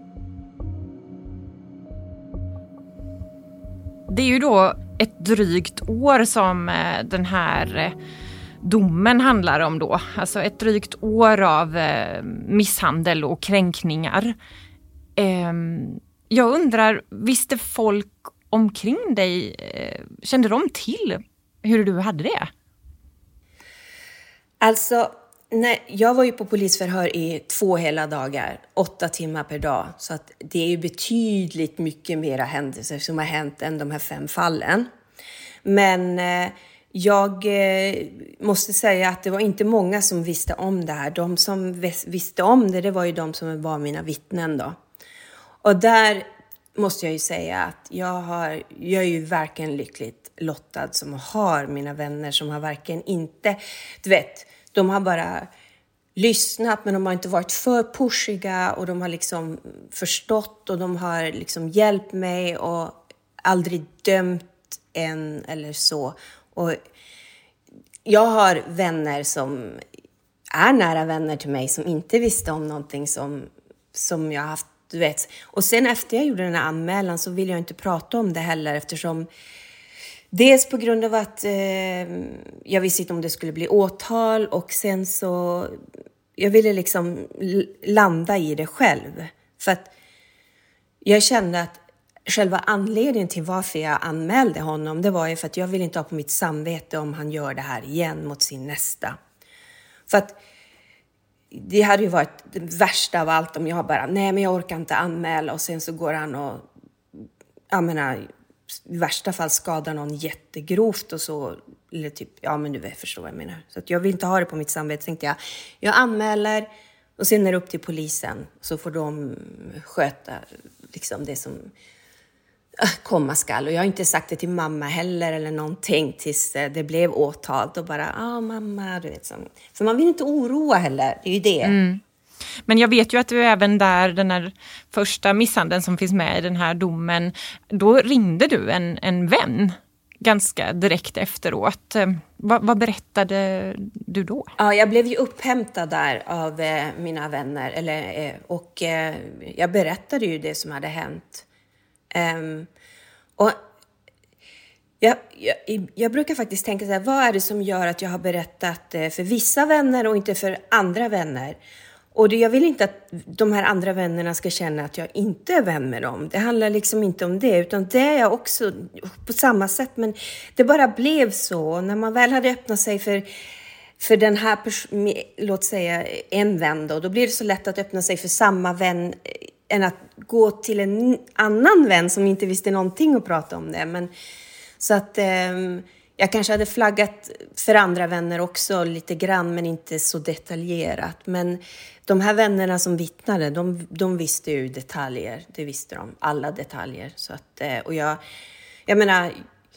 Det är ju då ett drygt år som den här domen handlar om då. Alltså ett drygt år av eh, misshandel och kränkningar. Eh, jag undrar, visste folk omkring dig, eh, kände de till hur du hade det? Alltså, nej, jag var ju på polisförhör i två hela dagar, åtta timmar per dag. Så att det är ju betydligt mycket mera händelser som har hänt än de här fem fallen. Men eh, jag eh, måste säga att det var inte många som visste om det här. De som visste om det, det var ju de som var mina vittnen då. Och där måste jag ju säga att jag, har, jag är ju verkligen lyckligt lottad som har mina vänner som har verkligen inte, du vet, de har bara lyssnat, men de har inte varit för pushiga, och de har liksom förstått, och de har liksom hjälpt mig och aldrig dömt en eller så. Och jag har vänner som är nära vänner till mig som inte visste om någonting som, som jag har haft, du vet. Och sen efter jag gjorde den här anmälan så vill jag inte prata om det heller, eftersom dels på grund av att eh, jag visste inte om det skulle bli åtal, och sen så jag ville liksom landa i det själv. För att jag kände att själva anledningen till varför jag anmälde honom, det var ju för att jag vill inte ha på mitt samvete om han gör det här igen mot sin nästa. För att det hade ju varit det värsta av allt om jag bara, nej men jag orkar inte anmäla, och sen så går han och, jag menar, i värsta fall skadar någon jättegrovt och så, eller typ, ja men du förstår vad jag menar. Så att jag vill inte ha det på mitt samvete, tänkte jag. Jag anmäler, och sen är det upp till polisen, så får de sköta liksom det som komma skall. Och jag har inte sagt det till mamma heller eller någonting tills det blev åtal. Och bara, ja ah, mamma, du vet. Så. För man vill inte oroa heller, det är ju det. Mm. Men jag vet ju att du även där, den här första misshandeln som finns med i den här domen, då ringde du en, en vän ganska direkt efteråt. Vad, vad berättade du då? Ja, jag blev ju upphämtad där av eh, mina vänner. Eller, eh, och eh, jag berättade ju det som hade hänt. Um, och jag, jag, jag brukar faktiskt tänka så här, vad är det som gör att jag har berättat eh, för vissa vänner och inte för andra vänner? Och det, jag vill inte att de här andra vännerna ska känna att jag inte är vän med dem. Det handlar liksom inte om det, utan det är jag också på samma sätt. Men det bara blev så. När man väl hade öppnat sig för, för den här, pers- låt säga en vän då, då blir det så lätt att öppna sig för samma vän än att gå till en annan vän som inte visste någonting och prata om det. Men, så att eh, jag kanske hade flaggat för andra vänner också lite grann, men inte så detaljerat. Men de här vännerna som vittnade, de, de visste ju detaljer. Det visste de, alla detaljer. Så att, eh, och jag, jag menar,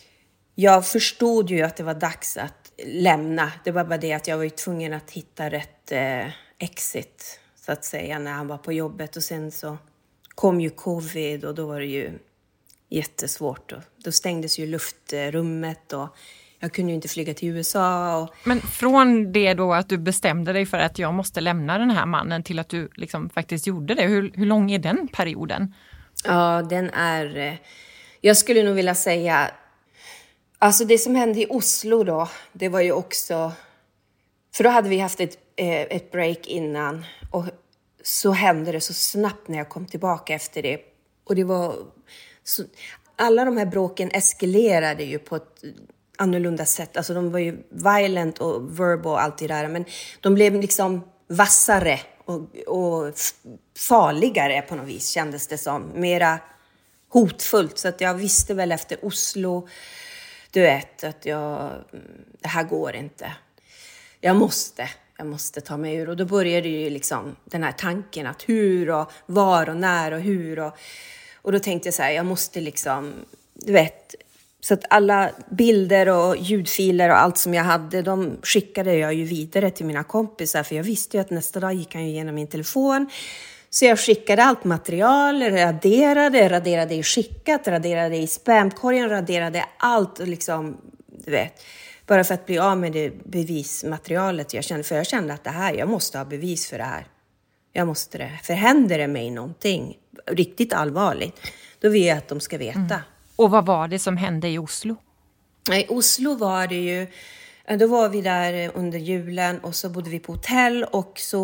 jag förstod ju att det var dags att lämna. Det var bara det att jag var ju tvungen att hitta rätt eh, exit, så att säga, när han var på jobbet. Och sen så kom ju covid och då var det ju jättesvårt. Och då stängdes ju luftrummet och jag kunde ju inte flyga till U S A. Och... Men från det då att du bestämde dig för att jag måste lämna den här mannen till att du liksom faktiskt gjorde det. Hur, hur lång är den perioden? Ja, den är... Jag skulle nog vilja säga... Alltså det som hände i Oslo då, det var ju också... För då hade vi haft ett, ett break innan och så hände det så snabbt när jag kom tillbaka efter det. Och det var... Så, alla de här bråken eskalerade ju på ett annorlunda sätt. Alltså de var ju violent och verbal och allt det där. Men de blev liksom vassare och, och farligare på något vis, kändes det som. Mera hotfullt. Så att jag visste väl efter Oslo, du vet, att jag, det här går inte. Jag måste, jag måste ta mig ur. Och då började ju liksom den här tanken att hur och var och när och hur. Och, och då tänkte jag så här, jag måste liksom, du vet... Så att alla bilder och ljudfiler och allt som jag hade, de skickade jag ju vidare till mina kompisar. För jag visste ju att nästa dag gick han ju igenom min telefon. Så jag skickade allt material, raderade, raderade i skickat, raderade i spamkorgen, raderade allt och liksom, du vet. Bara för att bli av med det bevismaterialet jag kände. För jag kände att det här, jag måste ha bevis för det här. Jag måste det. För händer det mig någonting riktigt allvarligt, då vill jag att de ska veta. Mm. Och vad var det som hände i Oslo? I Oslo var det ju, då var vi där under julen och så bodde vi på hotell och så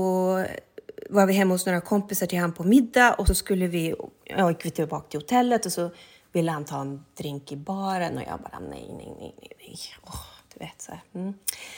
var vi hemma hos några kompisar till han på middag och så skulle vi, ja, gick vi tillbaka till hotellet och så ville han ta en drink i baren och jag bara nej, nej, nej, nej, nej. Åh, du vet så här. Mm.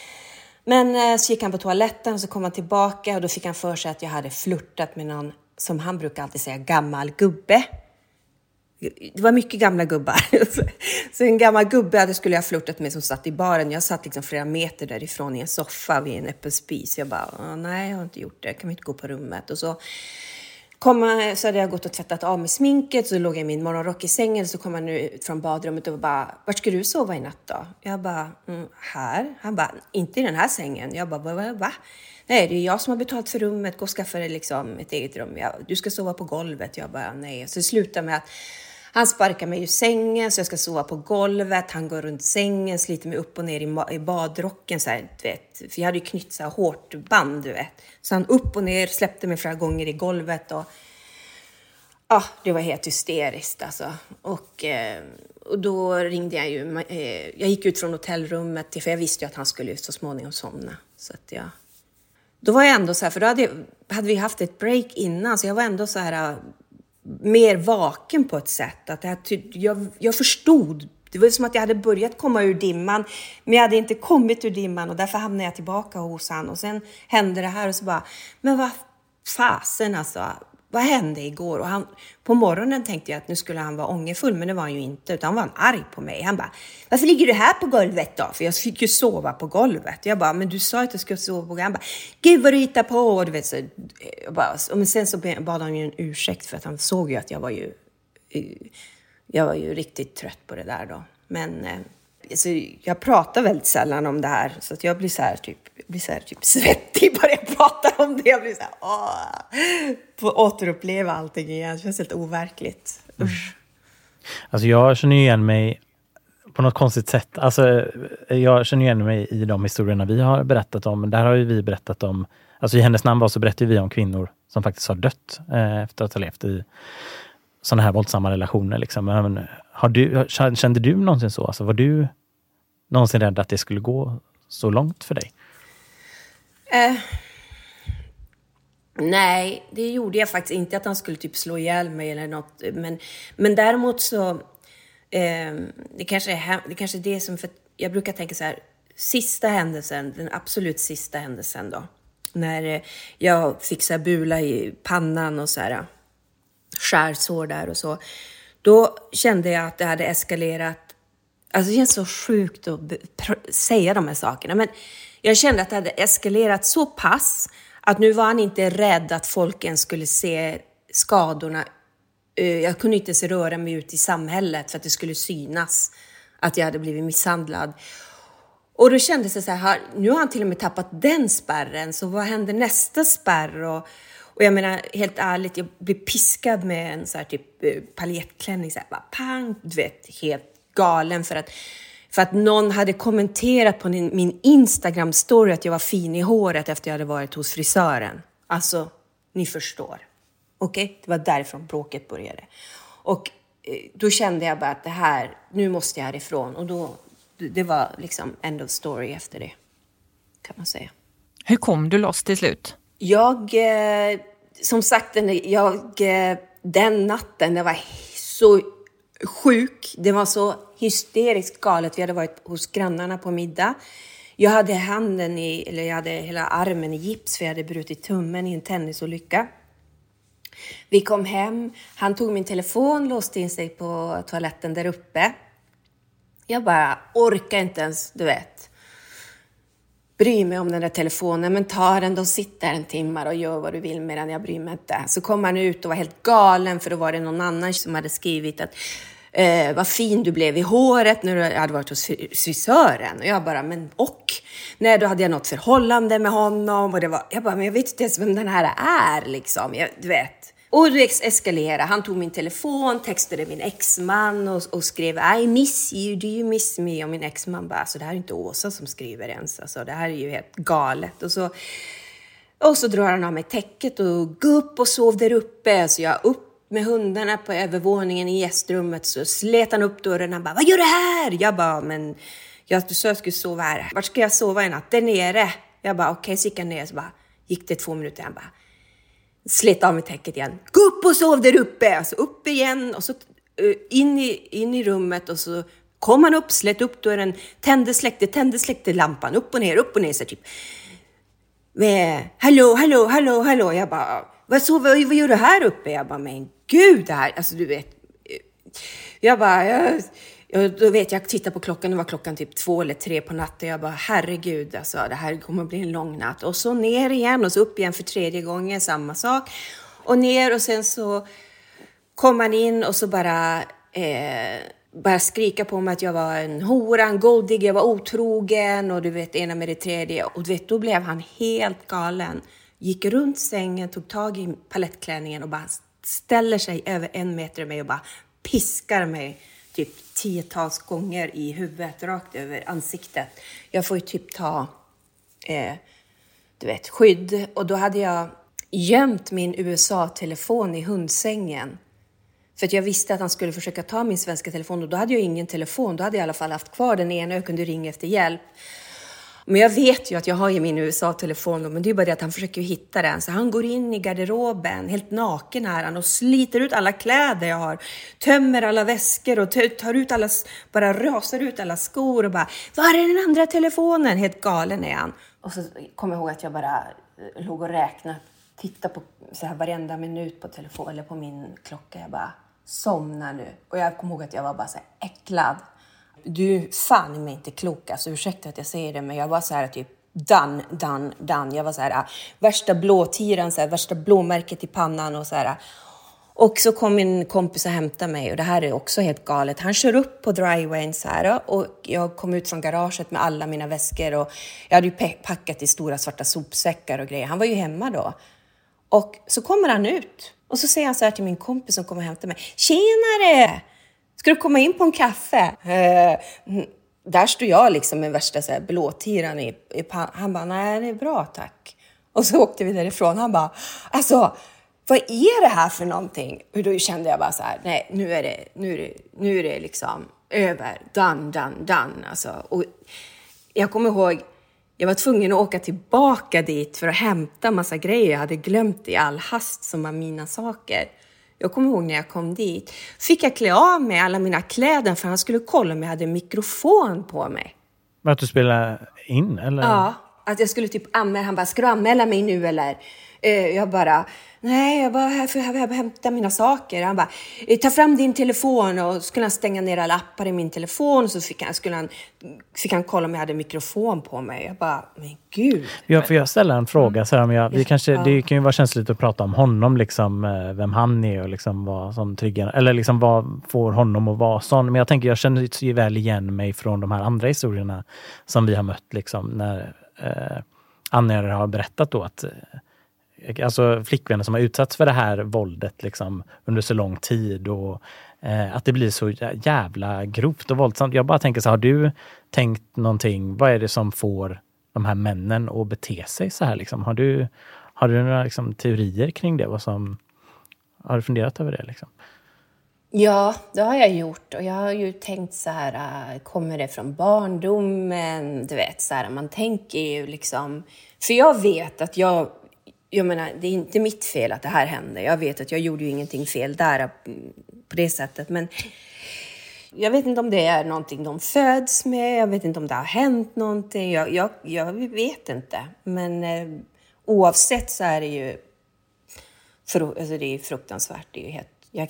Men så gick han på toaletten och så kom han tillbaka och då fick han för sig att jag hade flirtat med någon, som han brukar alltid säga, gammal gubbe. Det var mycket gamla gubbar. Så en gammal gubbe hade skulle jag flirtat med som satt i baren. Jag satt liksom flera meter därifrån i en soffa vid en öppen spis. Jag bara, nej jag har inte gjort det. Kan vi inte gå på rummet? Och så, kom, så hade jag gått och tvättat av med sminket. Så låg jag i min morgonrock i sängen. Så kom han ut från badrummet och bara, vart ska du sova i natt då? Jag bara, mm, här. Han bara, inte i den här sängen. Jag bara, va? va? Nej, det är jag som har betalt för rummet. Gå och skaffa dig liksom ett eget rum. Jag, du ska sova på golvet. Jag bara, nej. Så det slutade med att han sparkar mig ur sängen så jag ska sova på golvet. Han går runt sängen, sliter mig upp och ner i, i badrocken. Så här, du vet. För jag hade ju knytt så här hårt band, du vet. Så han upp och ner, släppte mig flera gånger i golvet. Och ah, det var helt hysteriskt alltså. Och, eh, och då ringde jag ju. Eh, jag gick ut från hotellrummet. För jag visste ju att han skulle så småningom somna. Så att jag... Då var jag ändå så här, för då hade, hade vi haft ett break innan. Så jag var ändå så här... mer vaken på ett sätt. Att jag, jag, jag förstod. Det var som att jag hade börjat komma ur dimman. Men jag hade inte kommit ur dimman. Och därför hamnade jag tillbaka hos han. Och sen hände det här och så bara. Men vad fasen alltså. Vad hände igår? Och han, på morgonen tänkte jag att nu skulle han vara ångerfull. Men det var han ju inte. Utan han var arg på mig. Han bara. Varför ligger du här på golvet då? För jag fick ju sova på golvet. Jag bara. Men du sa att jag skulle sova på golvet. Han bara. Gud vad du hittar på. Och du vet så. Jag bara, men sen så bad han ju en ursäkt. För att han såg ju att jag var ju. Jag var ju riktigt trött på det där då. Men. Alltså, jag pratar väldigt sällan om det här. Så att jag blir så här typ. Jag blir så här typ svettig bara jag pratar om det. Jag blir så här, åh, få återuppleva allting igen. Det känns helt overkligt. Usch. Alltså jag känner igen mig på något konstigt sätt. Alltså jag känner igen mig i de historierna vi har berättat om. Där har ju vi berättat om, alltså i hennes namn var så berättar vi om kvinnor som faktiskt har dött eh, efter att ha levt i sådana här våldsamma relationer. Liksom. Men har du, kände du någonsin så? Alltså var du någonsin rädd att det skulle gå så långt för dig? Uh, nej, det gjorde jag faktiskt inte, att han skulle typ slå ihjäl mig eller något. Men, men däremot så uh, det kanske är det kanske är det som, för jag brukar tänka så här, sista händelsen, den absolut sista händelsen då. När jag fick så här bula i pannan och så här skärsår där och så. Då kände jag att det hade eskalerat. Alltså det känns så sjukt att säga de här sakerna. Men jag kände att det hade eskalerat så pass att nu var han inte rädd att folken skulle se skadorna. Jag kunde inte ens röra mig ut i samhället för att det skulle synas att jag hade blivit misshandlad. Och då kändes det så här, nu har han till och med tappat den spärren. Så vad händer nästa spärr? Och, och jag menar, helt ärligt, jag blev piskad med en så här typ paljettklänning. Så här, bara pang, du vet, helt galen för att, för att någon hade kommenterat på min, min Instagram-story att jag var fin i håret efter jag hade varit hos frisören. Alltså, ni förstår. Okej, okay? Det var därifrån bråket började. Och eh, då kände jag bara att det här, nu måste jag härifrån. Och då, det var liksom end of story efter det, kan man säga. Hur kom du loss till slut? Jag, eh, som sagt, den, jag, eh, den natten, det var så sjuk. Det var så hysteriskt galet. Vi hade varit hos grannarna på middag. Jag hade handen i, eller jag hade hela armen i gips för jag hade brutit tummen i en tennisolycka. Vi kom hem, han tog min telefon, låste in sig på toaletten där uppe. Jag bara orkar inte ens, du vet, bry mig om den där telefonen. Men ta den då, sitt där en timme och gör vad du vill med den, jag bryr mig inte. Så kom han ut och var helt galen för då var det någon annan som hade skrivit att eh, vad fin du blev i håret när du hade varit hos frisören. Och jag bara, men och? Nej, då hade jag något förhållande med honom och det var, jag bara, men jag vet inte ens vem den här är liksom, jag, du vet. Och det eskalerade. Han tog min telefon, textade min exman och, och skrev I miss you, do you miss me? Och min exman bara, alltså det här är inte Åsa som skriver ens. Alltså det här är ju helt galet. Och så, och så drar han av mig täcket och gå upp och sov där uppe. Så jag upp med hundarna på övervåningen i gästrummet. Så slet han upp dörren. Han bara, vad gör du här? Jag bara, men jag, du sa jag skulle sova här. Vart ska jag sova i natt? Där nere. Jag bara, okej, okay, så gick jag ner. Så bara, gick det två minuter. Han bara, slet av mig täcket igen. Gå upp och sov där uppe. Alltså upp igen. Och så uh, in, i, in i rummet. Och så kom han upp, slet upp dörren. Tände, släckte, tände, släckte lampan. Upp och ner, upp och ner. Så typ. Med, hallå, hallå, hallå, hallå. Jag bara, vad, så, vad, vad gör du här uppe? Jag bara, men gud det här. Alltså du vet. Jag bara, jag, jag, då vet jag, jag tittar på klockan. Det var klockan typ två eller tre på natten. Jag bara, herregud, alltså, det här kommer att bli en lång natt. Och så ner igen och så upp igen för tredje gången. Samma sak. Och ner och sen så kom han in och så bara, eh, bara skrika på mig att jag var en hora, en golddigger, jag var otrogen. Och du vet, ena med det tredje. Och du vet, då blev han helt galen. Gick runt sängen, tog tag i palettklänningen och bara ställer sig över en meter med mig och bara piskar mig typ tiotals gånger i huvudet, rakt över ansiktet. Jag får ju typ ta, eh, du vet, skydd. Och då hade jag gömt min U S A-telefon i hundsängen. För att jag visste att han skulle försöka ta min svenska telefon. Och då hade jag ingen telefon. Då hade jag i alla fall haft kvar den ena och jag kunde ringa efter hjälp. Men jag vet ju att jag har ju min U S A-telefon. Men det är bara det att han försöker hitta den. Så han går in i garderoben, helt naken här han. Och sliter ut alla kläder jag har. Tömmer alla väskor och tar ut alla, bara rasar ut alla skor. Och bara, var är den andra telefonen? Helt galen är han. Och så kommer jag ihåg att jag bara låg och räknade. Titta på så här varenda minut på telefon eller på min klocka. Jag bara, somnar nu. Och jag kommer ihåg att jag var bara så här äcklad. Du fan är mig inte klok, alltså ursäkta att jag säger det, men jag var så här typ done, done, done. Jag var så här värsta blåtiran, så här, värsta blåmärket i pannan och så här. Och så kom min kompis och hämtade mig och det här är också helt galet. Han kör upp på drivewayn så här och jag kom ut från garaget med alla mina väskor och jag hade ju packat i stora svarta sopsäckar och grejer. Han var ju hemma då. Och så kommer han ut och så säger han så här till min kompis som kommer och hämtar mig. Tjenare! Ska du komma in på en kaffe? Uh, där står jag liksom med värsta så här blåtiran i, i pan- Han bara, nej det är bra tack. Och så åkte vi därifrån. Han bara, alltså vad är det här för någonting? Och då kände jag bara så här, nej nu är det, nu är det, nu är det liksom över. Done, done, done. Alltså, och jag kommer ihåg, jag var tvungen att åka tillbaka dit för att hämta massa grejer. Jag hade glömt i all hast som var mina saker. Jag kommer ihåg när jag kom dit. Fick jag klä av mig alla mina kläder för han skulle kolla om jag hade mikrofon på mig. Att du spelar in, eller? Ja, att jag skulle typ anmäla. Han bara, ska du anmäla mig nu eller? Eh, jag bara, nej, jag bara här för jag hämta mina saker. Han bara, ta fram din telefon, och skulle han stänga ner alla appar i min telefon, så fick han, skulle han, fick han kolla om jag hade mikrofon på mig. Jag bara, men gud. Ja, för jag ställer en fråga mm. så här, om jag, vi kanske, ja. Det kan ju vara känsligt att prata om honom, liksom, vem han är och liksom vad som triggar, eller liksom vad får honom att vara sån. Men jag tänker, jag känner ju väl igen mig från de här andra historierna som vi har mött, liksom, när eh, anhöriga har berättat då att alltså flickvänner som har utsatts för det här våldet liksom under så lång tid, och eh, att det blir så jävla grovt och våldsamt. Jag bara tänker så här, har du tänkt någonting, vad är det som får de här männen att bete sig så här liksom? Har du, har du några liksom teorier kring det? Vad som, har du funderat över det liksom? Ja, det har jag gjort, och jag har ju tänkt så här, kommer det från barndomen, du vet så här, man tänker ju liksom, för jag vet att jag Jag menar, det är inte mitt fel att det här hände. Jag vet att jag gjorde ju ingenting fel där på det sättet. Men jag vet inte om det är någonting de föds med. Jag vet inte om det har hänt någonting. Jag, jag, jag vet inte. Men eh, oavsett så är det ju för, alltså det är fruktansvärt. Det är ju helt, jag,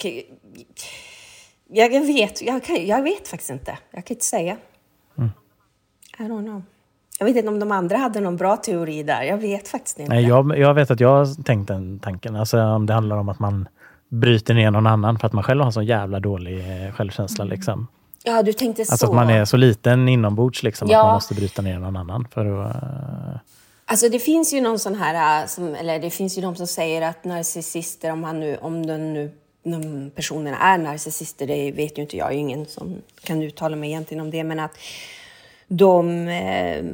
jag, jag, vet, jag, kan, jag vet faktiskt inte. Jag kan inte säga. Mm. I don't know. Jag vet inte om de andra hade någon bra teori där. Jag vet faktiskt inte. Nej, jag, jag vet att jag har tänkt den tanken. Alltså om det handlar om att man bryter ner någon annan för att man själv har en så jävla dålig självkänsla. Mm. Liksom. Ja, du tänkte så. Alltså att man är så liten inombords liksom, ja. Att man måste bryta ner någon annan. För att, uh... Alltså det finns ju någon sån här, som, eller det finns ju de som säger att narcissister, om, han nu, om den nu, de personerna är narcissister, det vet ju inte jag. Jag är ingen som kan uttala mig egentligen om det, men att de, eh,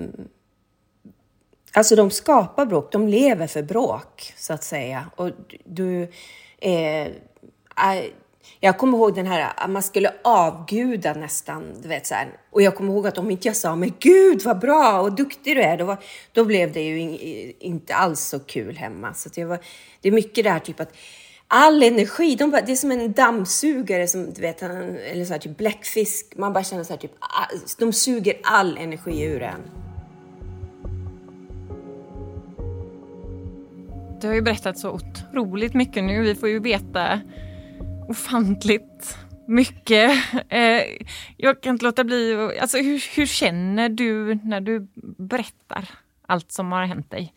alltså de skapar bråk, de lever för bråk så att säga. Och du, eh, jag kommer ihåg den här, att man skulle avguda nästan, du vet så här. Och jag kommer ihåg att om inte jag sa, men gud vad bra och duktig du är, då, var, då blev det ju in, inte alls så kul hemma. Så det, var, det är mycket det här typ att all energi, de bara, det är som en dammsugare som du vet, eller så här typ bläckfisk. Man bara känner så här typ, de suger all energi ur en. Du har ju berättat så otroligt mycket nu. Vi får ju veta ofantligt mycket. Eh, jag kan inte låta bli, alltså hur, hur känner du när du berättar allt som har hänt dig?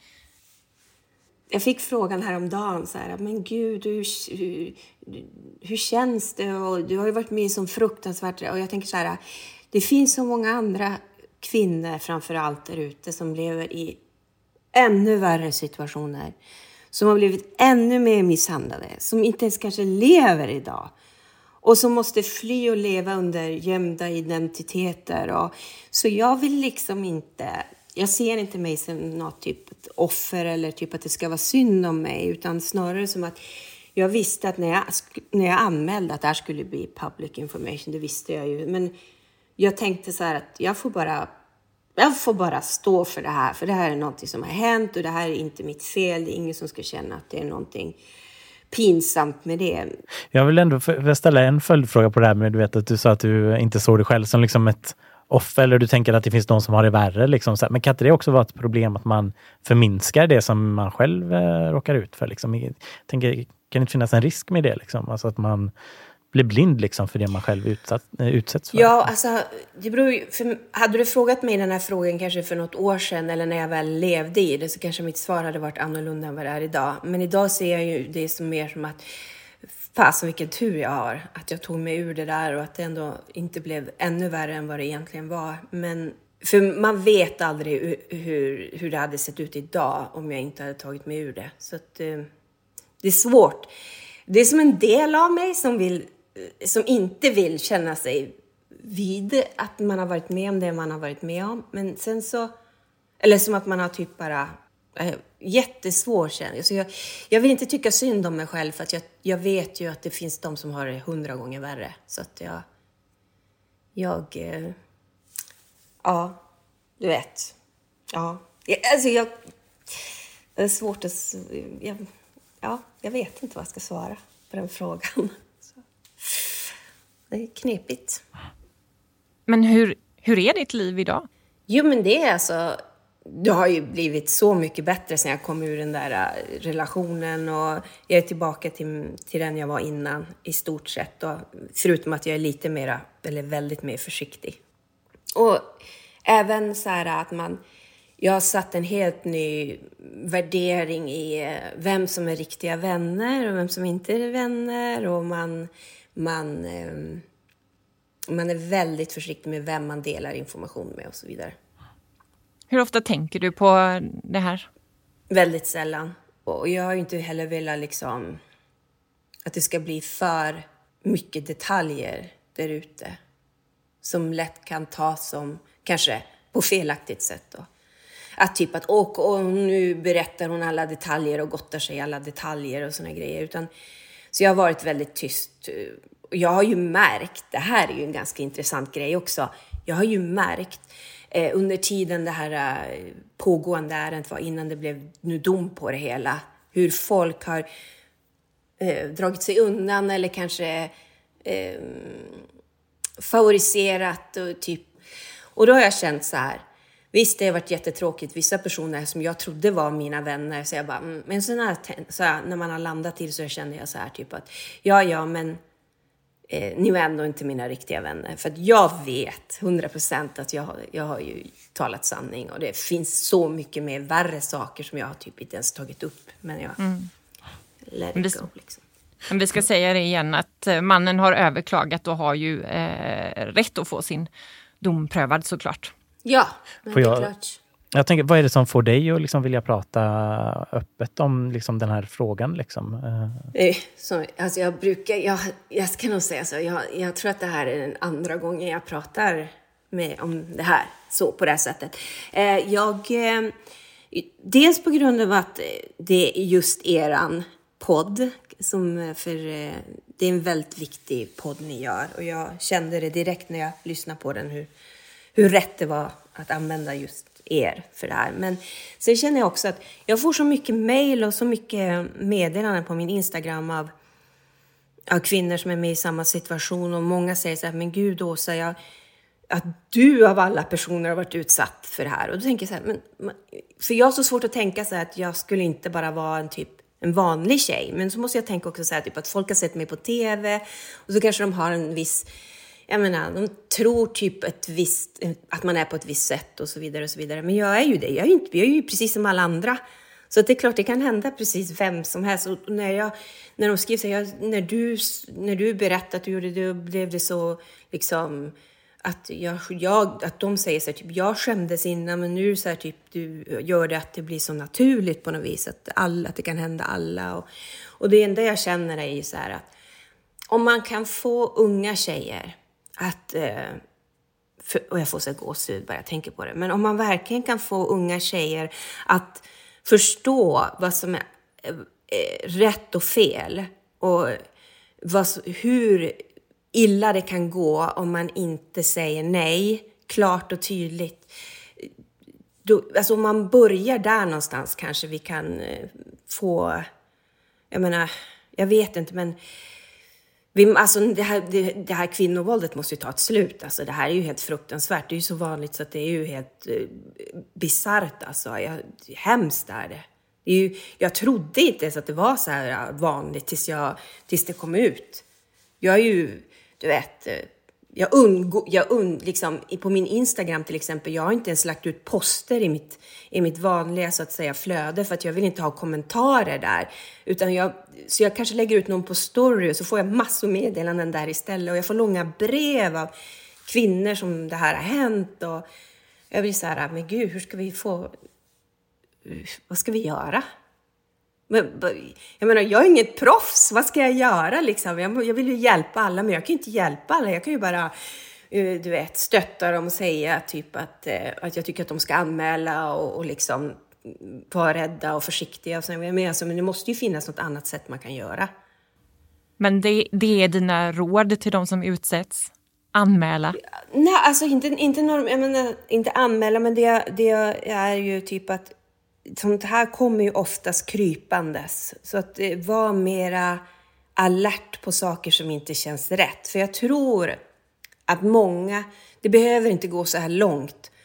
Jag fick frågan häromdagen så här, men gud, hur, hur, hur känns det? Och du har ju varit med som fruktansvärt. Och jag tänker så här, det finns så många andra kvinnor framför allt där ute som lever i ännu värre situationer. Som har blivit ännu mer misshandlade. Som inte ens kanske lever idag. Och som måste fly och leva under gömda identiteter. Och, så jag vill liksom inte... Jag ser inte mig som något typ offer eller typ att det ska vara synd om mig. Utan snarare som att jag visste att när jag, när jag anmälde att det här skulle bli public information, det visste jag ju. Men jag tänkte så här att jag får bara, jag får bara stå för det här. För det här är något som har hänt och det här är inte mitt fel. Det är ingen som ska känna att det är någonting pinsamt med det. Jag vill ändå ställa en följdfråga på det här med, du vet att du sa att du inte såg dig själv som liksom ett offer, eller du tänker att det finns de som har det värre. Liksom. Men kan inte det också vara ett problem att man förminskar det som man själv eh, råkar ut för? Liksom? Jag tänker, kan det inte finnas en risk med det? Liksom? Alltså att man blir blind liksom, för det man själv utsatt, eh, utsätts för? Ja, alltså, det beror ju, för, hade du frågat mig den här frågan kanske för något år sedan eller när jag väl levde i det, så kanske mitt svar hade varit annorlunda än vad det är idag. Men idag ser jag ju det som mer som att fasen vilken tur jag har att jag tog mig ur det där och att det ändå inte blev ännu värre än vad det egentligen var. Men för man vet aldrig hur, hur det hade sett ut idag om jag inte hade tagit mig ur det. Så att, eh, det är svårt. Det är som en del av mig som, vill, som inte vill känna sig vid att man har varit med om det man har varit med om. Men sen så, eller som att man har typ bara... jättesvår känning. Så jag, jag vill inte tycka synd om mig själv för att jag, jag vet ju att det finns de som har det hundra gånger värre. Så att jag, jag eh, ja, du vet. Ja, jag, alltså jag, det är svårt att, jag, ja, jag vet inte vad jag ska svara på den frågan. Så, det är knepigt. Men hur, hur är ditt liv idag? Jo, men det är alltså... Det har ju blivit så mycket bättre sen jag kom ur den där relationen. Och jag är tillbaka till, till den jag var innan i stort sett. Och förutom att jag är lite mera, eller väldigt mer försiktig. Och även så här att man... Jag har satt en helt ny värdering i vem som är riktiga vänner och vem som inte är vänner. Och man, man, man är väldigt försiktig med vem man delar information med och så vidare. Hur ofta tänker du på det här? Väldigt sällan. Och jag har ju inte heller velat liksom att det ska bli för mycket detaljer där ute. Som lätt kan tas som kanske på felaktigt sätt då. Att typ att åh, åh, nu berättar hon alla detaljer och gottar sig alla detaljer och såna grejer. Utan, så jag har varit väldigt tyst. Jag har ju märkt, det här är ju en ganska intressant grej också. Jag har ju märkt eh, under tiden det här eh, pågående ärendet var innan det blev nu dom på det hela. Hur folk har eh, dragit sig undan eller kanske eh, favoriserat och typ. Och då har jag känt så här. Visst, det har varit jättetråkigt. Vissa personer som jag trodde var mina vänner. Så jag bara, mm. Men sen när, så här, när man har landat till så kände jag så här typ att ja, ja, men eh, ni var ändå inte mina riktiga vänner. För att jag vet hundra procent att jag, jag har ju talat sanning. Och det finns så mycket mer värre saker som jag har typ inte ens tagit upp. Men jag mm. let it go liksom. Men vi ska säga det igen att mannen har överklagat och har ju eh, rätt att få sin dom prövad såklart. Ja, men jag, det är klart. Jag tänker, vad är det som får dig att liksom vilja prata öppet om liksom den här frågan? Liksom? Eh, så, alltså jag brukar, jag, jag ska nog säga så, jag, jag tror att det här är den andra gången jag pratar med, om det här, så på det här sättet. Eh, jag, eh, dels på grund av att det är just eran podd, som för eh, det är en väldigt viktig podd ni gör. Och jag kände det direkt när jag lyssnade på den, hur hur rätt det var att använda just er för det här. Men sen känner jag också att jag får så mycket mejl och så mycket meddelanden på min Instagram av, av kvinnor som är med i samma situation. Och många säger så här, men gud Åsa, jag, att du av alla personer har varit utsatt för det här. Och då tänker jag så här, men, för jag har så svårt att tänka så här att jag skulle inte bara vara en typ en vanlig tjej. Men så måste jag tänka också så här typ att folk har sett mig på tv och så kanske de har en viss... Jag menar, de tror typ ett visst, att man är på ett visst sätt och så vidare och så vidare. Men jag är ju det. Jag är ju, inte, jag är ju precis som alla andra. Så att det är klart, det kan hända precis vem som helst. Och när, jag, när de skriver så här, när du, när du berättade att du gjorde det, blev det så liksom... Att, jag, jag, att de säger så här, typ, jag skämdes innan, men nu så här, typ, du gör det att det blir så naturligt på något vis. Att, alla, att det kan hända alla. Och, och det enda jag känner är ju så här att om man kan få unga tjejer... Att, för, och jag får så gåshud bara jag tänker på det. Men om man verkligen kan få unga tjejer att förstå vad som är rätt och fel. Och vad, hur illa det kan gå om man inte säger nej. Klart och tydligt. Då, alltså om man börjar där någonstans kanske vi kan få... Jag menar, jag vet inte men... Vi, alltså det här, det, det här kvinnovåldet måste ju ta ett slut. Alltså det här är ju helt fruktansvärt. Det är ju så vanligt så att det är ju helt eh, bizarrt. Alltså. Jag, hemskt är det. det är ju, jag trodde inte ens att det var så här vanligt tills, jag, tills det kom ut. Jag är ju, du vet... Jag undgår, jag und, liksom, på min Instagram till exempel, jag har inte ens lagt ut poster i mitt, i mitt vanliga så att säga flöde för att jag vill inte ha kommentarer där. Utan jag, så jag kanske lägger ut någon på story och så får jag massor meddelanden där istället. Och jag får långa brev av kvinnor som det här har hänt. Och jag blir så här, men gud, hur ska vi få, vad ska vi göra? Men, jag menar, jag är inget proffs. Vad ska jag göra liksom? Jag, jag vill ju hjälpa alla, men jag kan ju inte hjälpa alla. Jag kan ju bara, du vet, stötta dem och säga typ att, att jag tycker att de ska anmäla och, och liksom vara rädda och försiktiga. Och så, men, alltså, men det måste ju finnas något annat sätt man kan göra. Men det, det är dina råd till de som utsätts? Anmäla? Nej, alltså inte, inte, norm, jag menar, inte anmäla, men det, det är ju typ att sånt här kommer ju oftast krypandes. Så att vara mera alert på saker som inte känns rätt. För jag tror att många, det behöver inte gå så här långt.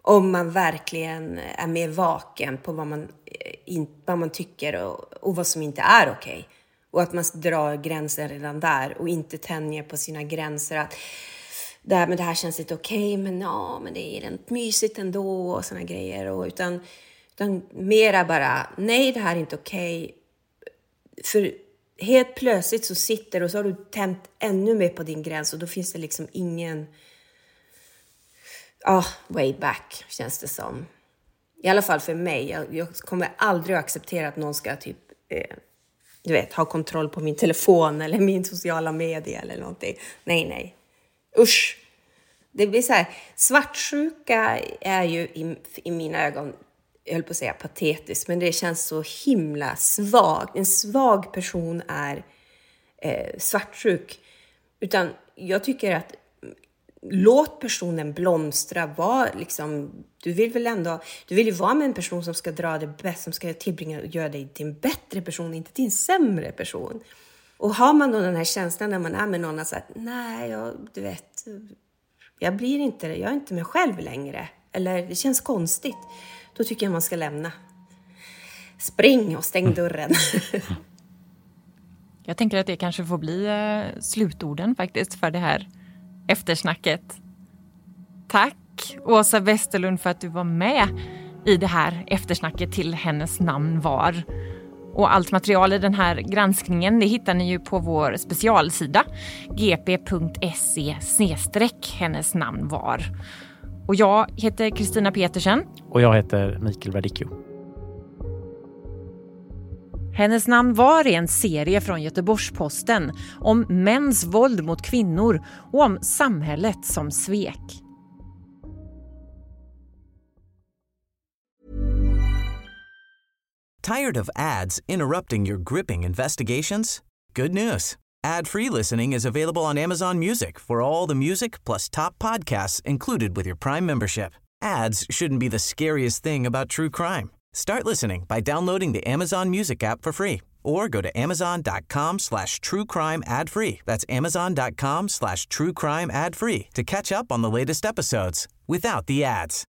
Om man verkligen är mer vaken på vad man, in, vad man tycker och, och vad som inte är okej. Okay. Och att man drar gränsen redan där och inte tänjer på sina gränser. Att det här, men det här känns inte okej, okay, men ja, men det är rent mysigt ändå och såna grejer. Och, utan, utan mera bara, nej det här är inte okej. Okay. För helt plötsligt så sitter och så har du tänt ännu mer på din gräns. Och då finns det liksom ingen... Ja, oh, way back känns det som. I alla fall för mig. Jag, jag kommer aldrig att acceptera att någon ska typ... Eh, du vet, ha kontroll på min telefon eller min sociala medier eller någonting. Nej, nej. Usch. Det blir så här, svartsjuka är ju i, i mina ögon, jag höll på att säga patetiskt, men det känns så himla svag. En svag person är eh, svartsjuk. Utan jag tycker att låt personen blomstra. Var liksom, du vill väl ändå, du vill ju vara med en person som ska dra det bäst, som ska tillbringa och göra dig till en bättre person, inte till en sämre person. Och har man då den här känslan när man är med någon att säga, nej, jag, du vet, jag blir inte, jag är inte mig själv längre. Eller det känns konstigt. Då tycker jag man ska lämna. Spring och stäng dörren. Jag tänker att det kanske får bli eh, slutorden faktiskt för det här eftersnacket. Tack Åsa Westerlund för att du var med i det här eftersnacket till Hennes namn var. Och allt material i den här granskningen det hittar ni ju på vår specialsida g p punkt se snedstreck hennes namn var. Och jag heter Kristina Petersen. Och jag heter Mikael Verdicchio. Hennes namn var en serie från Göteborgs-Posten om mäns våld mot kvinnor och om samhället som svek. Tired of ads interrupting your gripping investigations? Good news. Ad-free listening is available on Amazon Music for all the music plus top podcasts included with your Prime membership. Ads shouldn't be the scariest thing about true crime. Start listening by downloading the Amazon Music app for free or go to amazon.com slash true crime ad free. That's amazon.com slash true crime ad free to catch up on the latest episodes without the ads.